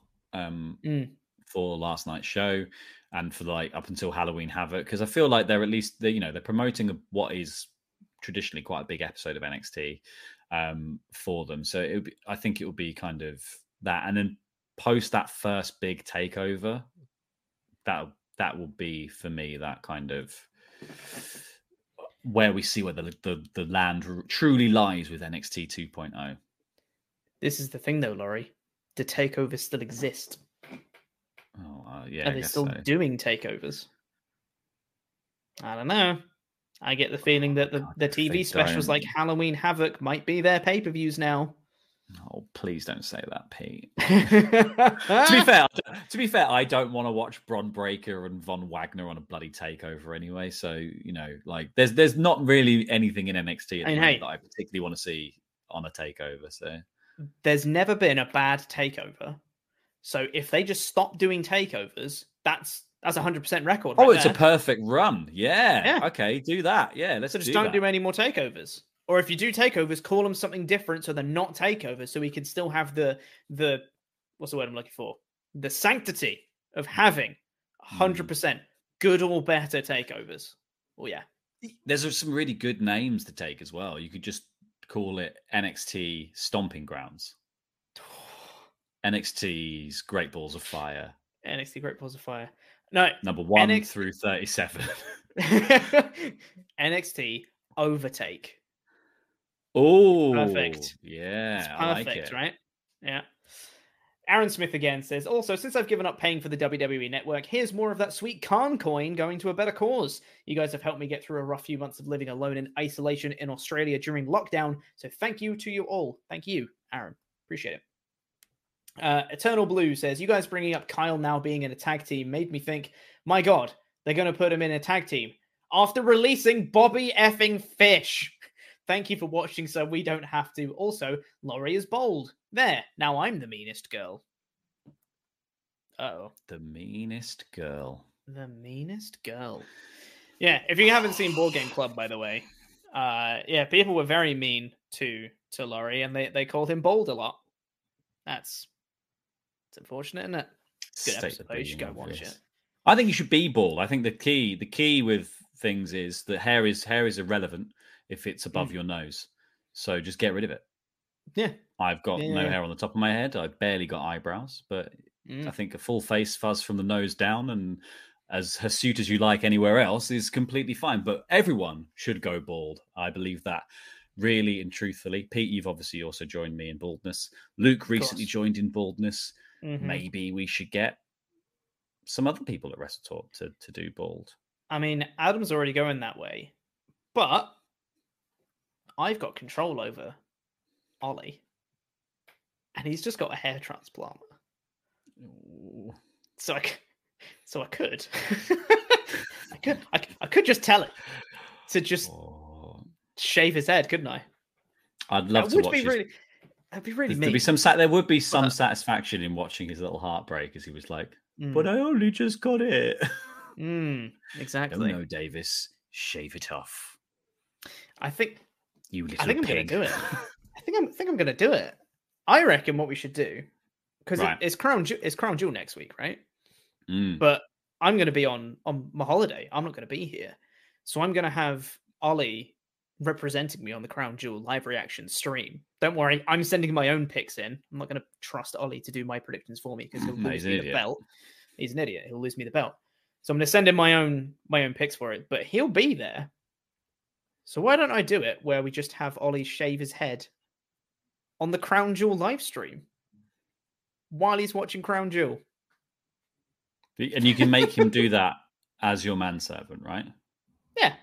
for last night's show and for like up until Halloween Havoc, because I feel like they're at least, they're promoting what is traditionally quite a big episode of NXT. For them, so I think it will be kind of that, and then post that first big takeover, that will be for me that kind of where we see where the land truly lies with NXT 2.0. This is the thing, though, Laurie. The takeovers still exist. Oh, yeah, and they're still doing takeovers. I don't know. I get the feeling that the TV specials like Halloween Havoc might be their pay-per-views now. Oh, please don't say that, Pete. To be fair, I don't want to watch Bron Breakker and Von Wagner on a bloody takeover anyway. So, like there's not really anything in NXT that I particularly want to see on a takeover. So there's never been a bad takeover. So if they just stop doing takeovers, that's 100% record. Oh, it's a perfect run. Yeah. Okay, do that. Yeah, let's just don't do any more takeovers. Or if you do takeovers, call them something different so they're not takeovers, so we can still have the what's the word I'm looking for? The sanctity of having 100% good or better takeovers. Oh yeah. There's some really good names to take as well. You could just call it NXT Stomping Grounds. NXT's Great Balls of Fire. NXT Great Balls of Fire. No, number 1 through 37. NXT Overtake. Oh, perfect. Yeah, it's perfect, I like it. Right? Yeah. Aaron Smith again says, also, since I've given up paying for the WWE Network, here's more of that sweet Khan coin going to a better cause. You guys have helped me get through a rough few months of living alone in isolation in Australia during lockdown. So thank you to you all. Thank you, Aaron. Appreciate it. Eternal Blue says, you guys bringing up Kyle now being in a tag team made me think, my God, they're going to put him in a tag team after releasing Bobby effing Fish. Thank you for watching so we don't have to. Also, Laurie is bold. There, now I'm the meanest girl. Uh-oh. The meanest girl. The meanest girl. Yeah, if you haven't seen Board Game Club, by the way, people were very mean to Laurie, and they called him bold a lot. It's unfortunate, isn't it? Good episode, though. You should go watch it. I think you should be bald. I think the key with things is that hair is irrelevant if it's above your nose. So just get rid of it. Yeah. I've got no hair on the top of my head. I've barely got eyebrows, but I think a full face fuzz from the nose down and as hirsute as you like anywhere else is completely fine. But everyone should go bald. I believe that really and truthfully. Pete, you've obviously also joined me in baldness. Luke recently joined in baldness. Mm-hmm. Maybe we should get some other people at WrestleTalk to do bald. I mean, Adam's already going that way, but I've got control over Ollie, and he's just got a hair transplant. Ooh. So I could, I could just tell it to just shave his head, couldn't I? I'd love to watch. That'd be really mean. There would be some satisfaction in watching his little heartbreak as he was like, "But I only just got it." Exactly. Oh no, Davis, shave it off. I think I'm going to do it. I think I'm going to do it. I reckon what we should do, because it's Crown Jewel next week, right? But I'm going to be on my holiday. I'm not going to be here, so I'm going to have Ollie representing me on the Crown Jewel live reaction stream. Don't worry, I'm sending my own picks in. I'm not going to trust Ollie to do my predictions for me because he'll lose me the belt. He's an idiot. He'll lose me the belt. So I'm going to send in my own picks for it, but he'll be there. So why don't I do it where we just have Ollie shave his head on the Crown Jewel live stream while he's watching Crown Jewel? And you can make him do that as your manservant, right? Yeah.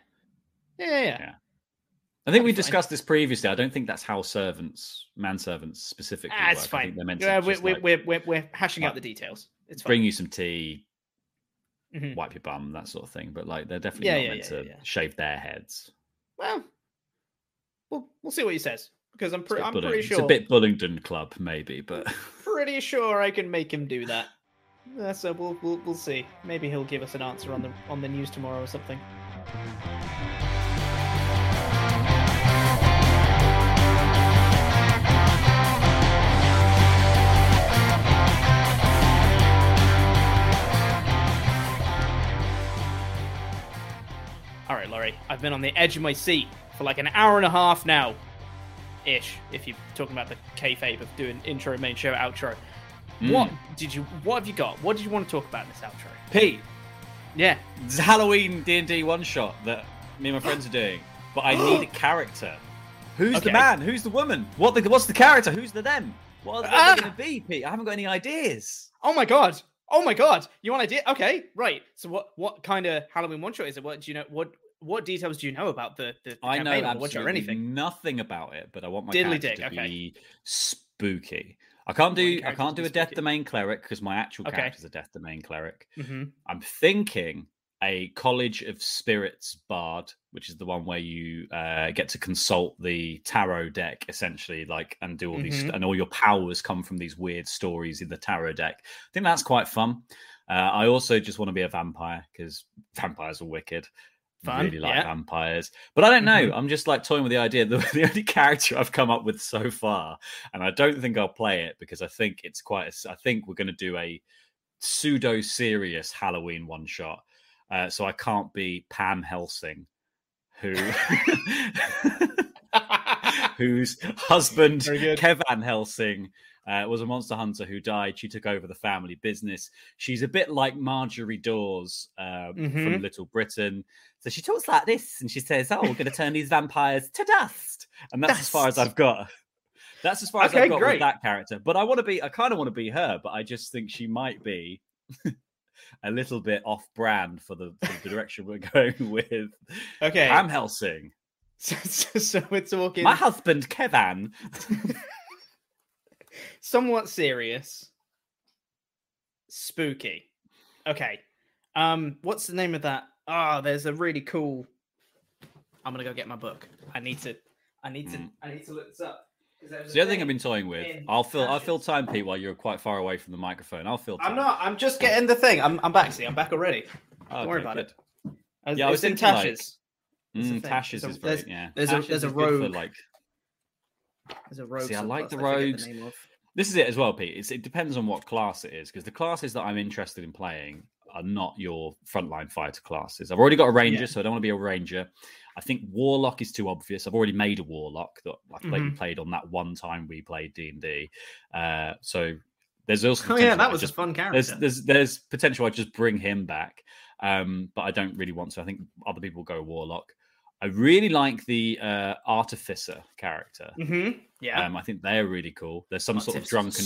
I think we discussed this previously. I don't think that's how manservants specifically work. It's fine. We're hashing out the details. It's fine. Bring you some tea, wipe your bum, that sort of thing. But like, they're definitely not meant to shave their heads. Well, we'll see what he says, because I'm pretty sure it's a bit Bullingdon Club, maybe, but pretty sure I can make him do that. So we'll see. Maybe he'll give us an answer on the news tomorrow or something. All right, Laurie, I've been on the edge of my seat for like an hour and a half now, ish. If you're talking about the kayfabe of doing intro, main show, outro. What have you got? What did you want to talk about in this outro? Pete. Yeah. It's a Halloween D&D one-shot that me and my friends are doing, but I need a character. Who's the man? Who's the woman? What's the character? Who's the them? What are they going to be, Pete? I haven't got any ideas. Oh my god! You want an idea? Okay, right. So what kind of Halloween one-shot is it? What do you know? What details do you know about the I know absolutely or anything? Nothing about it, but I want my Diddly character dick, to be spooky. I can't do a Death Domain cleric because my actual character is a Death Domain cleric. Mm-hmm. I'm thinking a College of Spirits bard, which is the one where you get to consult the tarot deck essentially, and do all these, and all your powers come from these weird stories in the tarot deck. I think that's quite fun. I also just want to be a vampire because vampires are wicked. Fun. Really like vampires, but I don't know. I'm just like toying with the idea. The only character I've come up with so far, and I don't think I'll play it because I think it's I think we're going to do a pseudo serious Halloween one shot. So I can't be Pam Helsing, whose husband Kevin Helsing was a monster hunter who died. She took over the family business. She's a bit like Marjorie Dawes from Little Britain. So she talks like this, and she says, "Oh, we're going to turn these vampires to dust," and that's as far as I've got. That's as far as I've got with that character. But I kind of want to be her, but I just think she might be a little bit off-brand for the direction we're going with. Okay. Van Helsing. So we're talking... My husband, Kevin. Somewhat serious. Spooky. Okay. What's the name of that? There's a really cool... I'm going to go get my book. I need to look this up. So the other thing I've been toying with, I'll fill time, Pete, while you're quite far away from the microphone. I'll fill time. I'm not. I'm just getting the thing. I'm back. See, I'm back already. Don't worry about it. I was in Tasha's. Tasha's is very, yeah. There's a rogue. There's a rogue. See, I like the rogues. This is it as well, Pete. It depends on what class it is, because the classes that I'm interested in playing are not your frontline fighter classes. I've already got a ranger, so I don't want to be a ranger. I think Warlock is too obvious. I've already made a Warlock that I played on that one time we played D&D. So there's also that was a fun character. There's potential I just bring him back, but I don't really want to. I think other people go Warlock. I really like the Artificer character. Mm-hmm. Yeah, I think they're really cool. There's some sort of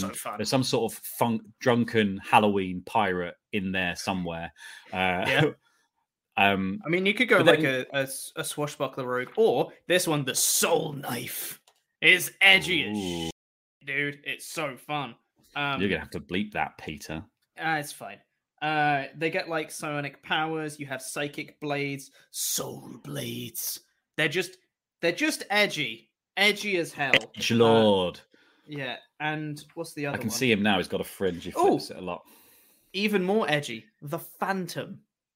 drunken Halloween pirate in there somewhere. I mean, you could go like a swashbuckler rogue, or this one, the Soul Knife, is edgy as shit, dude. It's so fun. You're gonna have to bleep that, Peter. It's fine. They get like psionic powers. You have psychic blades, soul blades. They're just edgy as hell. Edgelord. Yeah, and what's the other one? I can see him now. He's got a fringe. He flips it a lot. Even more edgy. The Phantom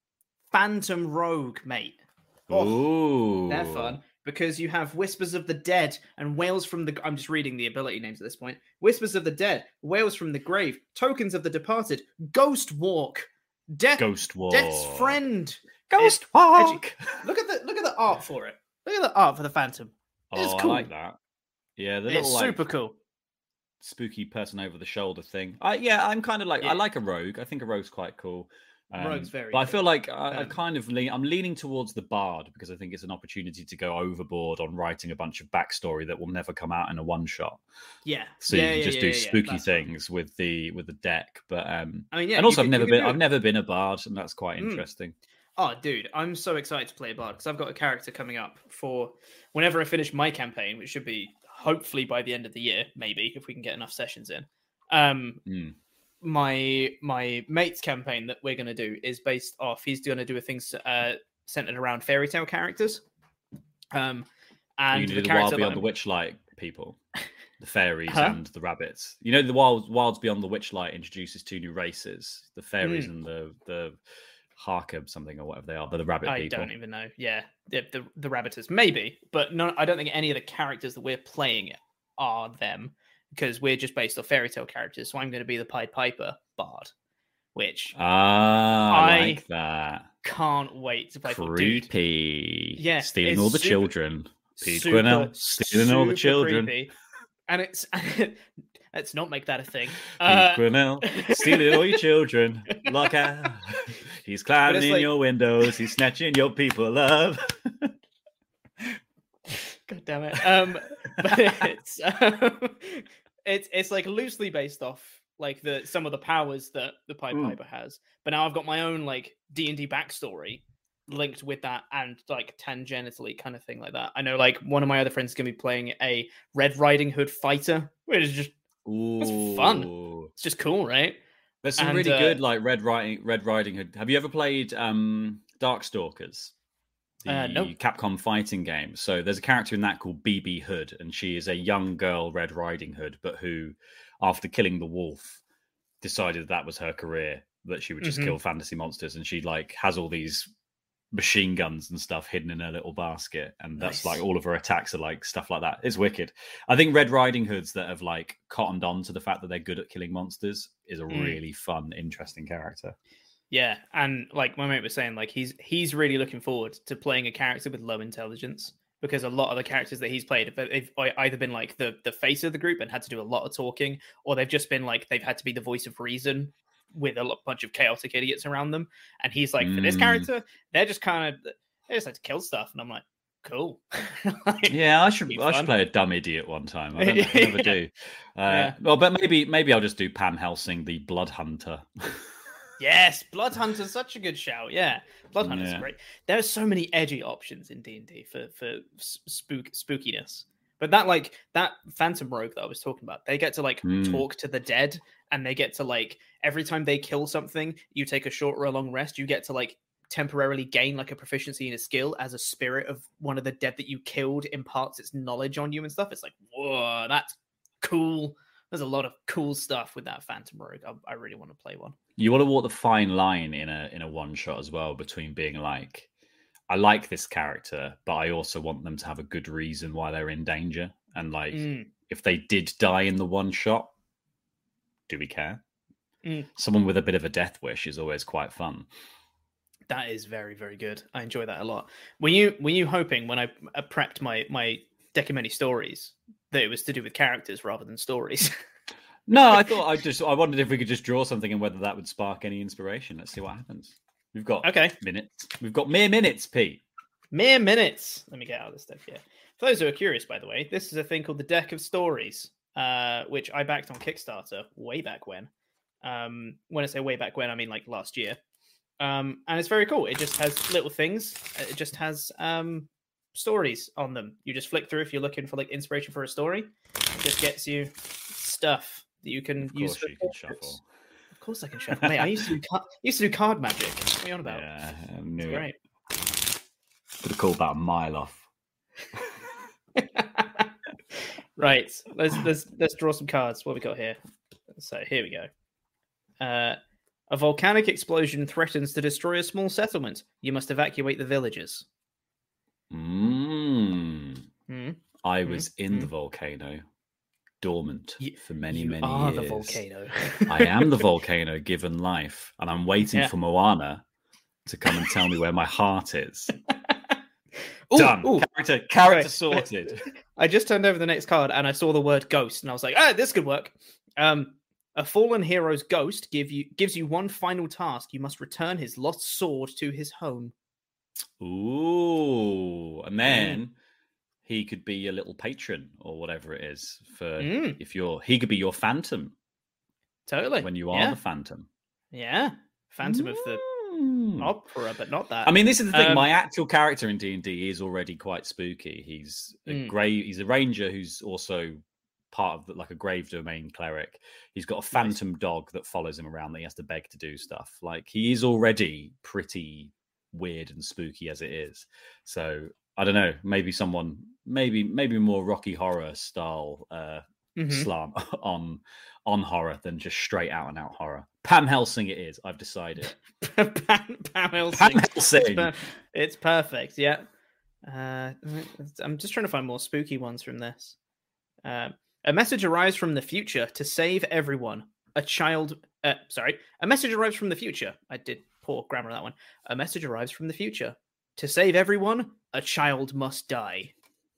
Rogue, mate. Ooh, they're fun because you have Whispers of the Dead and Wails from the... I'm just reading the ability names at this point. Whispers of the Dead, Wails from the Grave, Tokens of the Departed, Ghost Walk, Death's Friend, Ghost Walk. Look at the art for it. Look at the art for the Phantom. It's cool. I like that. Yeah, it's super cool. Spooky person over the shoulder thing. I'm kind of like I like a rogue. I think a rogue's quite cool. Rogue's very. But I feel like I'm leaning towards the bard because I think it's an opportunity to go overboard on writing a bunch of backstory that will never come out in a one shot. Yeah. So you can just do spooky things with the deck. But and also I've never been a bard, and that's quite interesting. Oh, dude, I'm so excited to play a bard because I've got a character coming up for whenever I finish my campaign, which should be hopefully by the end of the year, maybe if we can get enough sessions in. My mate's campaign that we're going to do is based off. He's going to do a thing centered around fairy tale characters. And the Wild Beyond the Witchlight people, the fairies and the rabbits. You know, the Wilds Beyond the Witchlight introduces two new races: the fairies and the Harker something or whatever they are, the rabbit people. I don't even know. Yeah, the rabbiters maybe, but no, I don't think any of the characters that we're playing are them. Because we're just based off fairy tale characters, so I'm going to be the Pied Piper bard, which I like that. Can't wait to play. Creepy, yeah, stealing all the children. Pete Quinnell stealing all the children, creepy. And let's not make that a thing. Pete Quinnell stealing all your children. Look out! He's climbing in your windows. He's snatching your people up. God damn it! But it's like loosely based off like some of the powers that the Pied Piper has. But now I've got my own like D&D backstory linked with that, and like tangentially kind of thing like that. I know like one of my other friends is gonna be playing a Red Riding Hood fighter, which is just it's fun. It's just cool, right? There's some really good like Red Riding Hood. Have you ever played Darkstalkers? The Capcom fighting game. So there's a character in that called BB Hood, and she is a young girl Red Riding Hood, but who, after killing the wolf, decided that was her career, that she would just kill fantasy monsters, and she like has all these machine guns and stuff hidden in her little basket, and that's like all of her attacks are like stuff like that. It's wicked. I think Red Riding Hoods that have like cottoned on to the fact that they're good at killing monsters is a really fun, interesting character. Yeah, and like my mate was saying, like he's really looking forward to playing a character with low intelligence, because a lot of the characters that he's played have either been like the face of the group and had to do a lot of talking, or they've just been like they've had to be the voice of reason with a bunch of chaotic idiots around them. And he's like, for this character, they just had to kill stuff, and I'm like, cool. Yeah, I should play a dumb idiot one time. I never do. Well, but maybe I'll just do Pam Helsing, the Blood Hunter. Yes, Blood Hunter's such a good shout. Yeah, Blood Hunter's great. There are so many edgy options in D&D for spookiness. But that Phantom Rogue that I was talking about, they get to talk to the dead, and they get to every time they kill something, you take a short or a long rest. You get to temporarily gain a proficiency in a skill as a spirit of one of the dead that you killed imparts its knowledge on you and stuff. It's whoa, that's cool. There's a lot of cool stuff with that Phantom Rogue. I really want to play one. You want to walk the fine line in a one shot as well between being I like this character, but I also want them to have a good reason why they're in danger. And if they did die in the one shot, do we care? Someone with a bit of a death wish is always quite fun. That is very, very good. I enjoy that a lot. Were you hoping when I prepped my deck of many stories that it was to do with characters rather than stories? No, I thought I wondered if we could just draw something and whether that would spark any inspiration. Let's see what happens. We've got minutes. We've got mere minutes, Pete. Mere minutes. Let me get out of this stuff here. For those who are curious, by the way, this is a thing called the Deck of Stories, which I backed on Kickstarter way back when. When I say way back when, I mean last year. And it's very cool. It just has little things. It just has stories on them. You just flick through if you're looking for inspiration for a story. It just gets you stuff that you can use. You can shuffle. Of course I can shuffle. Mate, I used to do card magic. What are you on about? Yeah, I knew it's great. Could have called that a mile off. Right. Let's draw some cards. What have we got here? So here we go. A volcanic explosion threatens to destroy a small settlement. You must evacuate the villagers. I was in the volcano, dormant for many years. You are the volcano. I am the volcano given life, and I'm waiting for Moana to come and tell me where my heart is. Done. Character sorted. I just turned over the next card and I saw the word ghost, and I was like, this could work. A fallen hero's ghost gives you one final task. You must return his lost sword to his home. Ooh, and then he could be your little patron or whatever it is. He could be your phantom. Totally. When you are the phantom. Yeah, Phantom of the Opera, but not that. I mean, this is the thing. My actual character in D&D is already quite spooky. He's he's a ranger who's also part of a grave domain cleric. He's got a phantom dog that follows him around that he has to beg to do stuff. He is already pretty weird and spooky as it is. So I don't know, maybe someone maybe more Rocky Horror style slant on horror than just straight out and out horror. Pam Helsing it is, I've decided. Pam Helsing. It's perfect. Yeah. I'm just trying to find more spooky ones from this. A message arrives from the future to save everyone. A message arrives from the future. I did poor grammar on that one. A message arrives from the future. To save everyone, a child must die.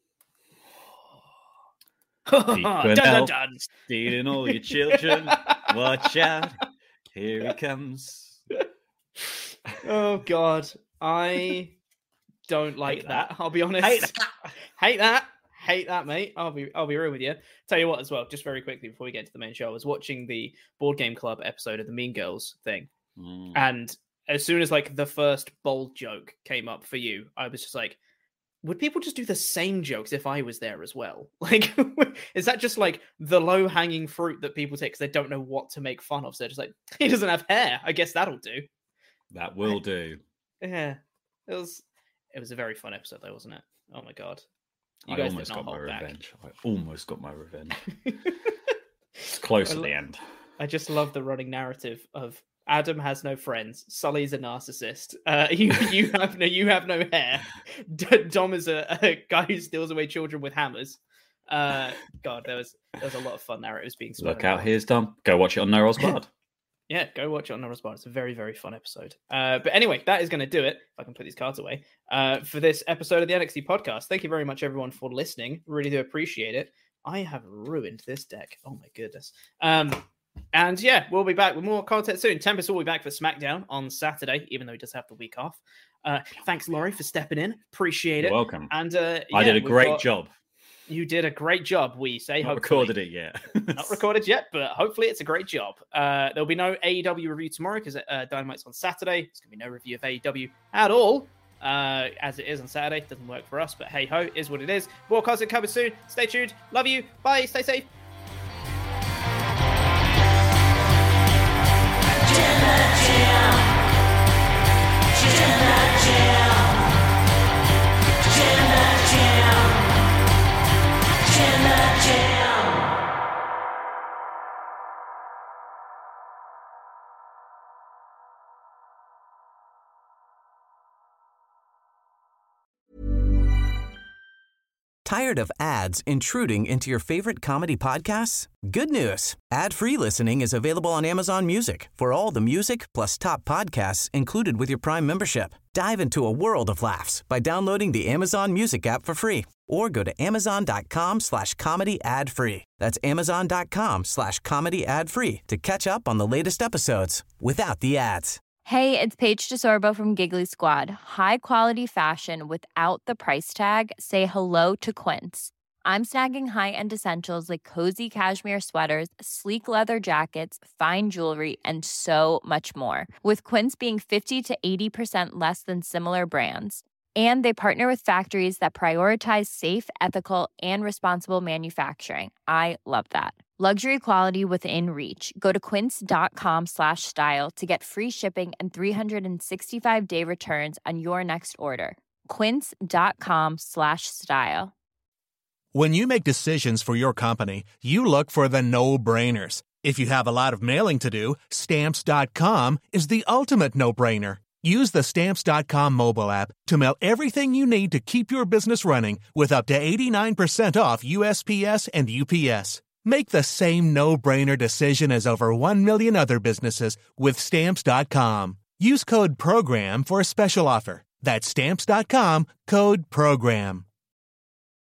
Dun, dun, dun. Stealing all your children. Watch out. Here he comes. Oh, God. I don't like that. I'll be honest. Hate that, mate. I'll be real with you. Tell you what, as well, just very quickly before we get to the main show, I was watching the Board Game Club episode of the Mean Girls thing, and as soon as the first bold joke came up for you, I was just like, would people just do the same jokes if I was there as well? Is that just the low hanging fruit that people take because they don't know what to make fun of? So they're just he doesn't have hair. I guess that'll do. That will do. Yeah, it was a very fun episode though, wasn't it? Oh my God. I almost got my revenge. It's close to the end. I just love the running narrative of Adam has no friends. Sully's a narcissist. You have no hair. Dom is a guy who steals away children with hammers. God, there was a lot of fun narratives being spoken. Look out, here's Dom. Go watch it on No Rolls Barred. Yeah, go watch it on No Rolls Barred. It's a very, very fun episode. But anyway, that is going to do it. If I can put these cards away for this episode of the NXT podcast. Thank you very much, everyone, for listening. Really do appreciate it. I have ruined this deck. Oh my goodness. And yeah, we'll be back with more content soon. Tempest will be back for SmackDown on Saturday, even though he does have the week off. Thanks, Laurie, for stepping in. Appreciate it. You're welcome. And I did a great job. You did a great job, we say. Not recorded it yet. Not recorded yet, but hopefully it's a great job. There'll be no AEW review tomorrow because Dynamite's on Saturday. There's going to be no review of AEW at all, as it is on Saturday. It doesn't work for us, but hey-ho, is what it is. More content coming soon. Stay tuned. Love you. Bye. Stay safe. Tired of ads intruding into your favorite comedy podcasts? Good news. Ad-free listening is available on Amazon Music for all the music plus top podcasts included with your Prime membership. Dive into a world of laughs by downloading the Amazon Music app for free or go to amazon.com/comedy ad-free. That's amazon.com/comedy ad-free to catch up on the latest episodes without the ads. Hey, it's Paige DeSorbo from Giggly Squad. High quality fashion without the price tag. Say hello to Quince. I'm snagging high-end essentials like cozy cashmere sweaters, sleek leather jackets, fine jewelry, and so much more. With Quince being 50 to 80% less than similar brands. And they partner with factories that prioritize safe, ethical, and responsible manufacturing. I love that. Luxury quality within reach. Go to quince.com/style to get free shipping and 365-day returns on your next order. Quince.com/style. When you make decisions for your company, you look for the no-brainers. If you have a lot of mailing to do, Stamps.com is the ultimate no-brainer. Use the Stamps.com mobile app to mail everything you need to keep your business running with up to 89% off USPS and UPS. Make the same no-brainer decision as over 1 million other businesses with Stamps.com. Use code PROGRAM for a special offer. That's Stamps.com, code PROGRAM.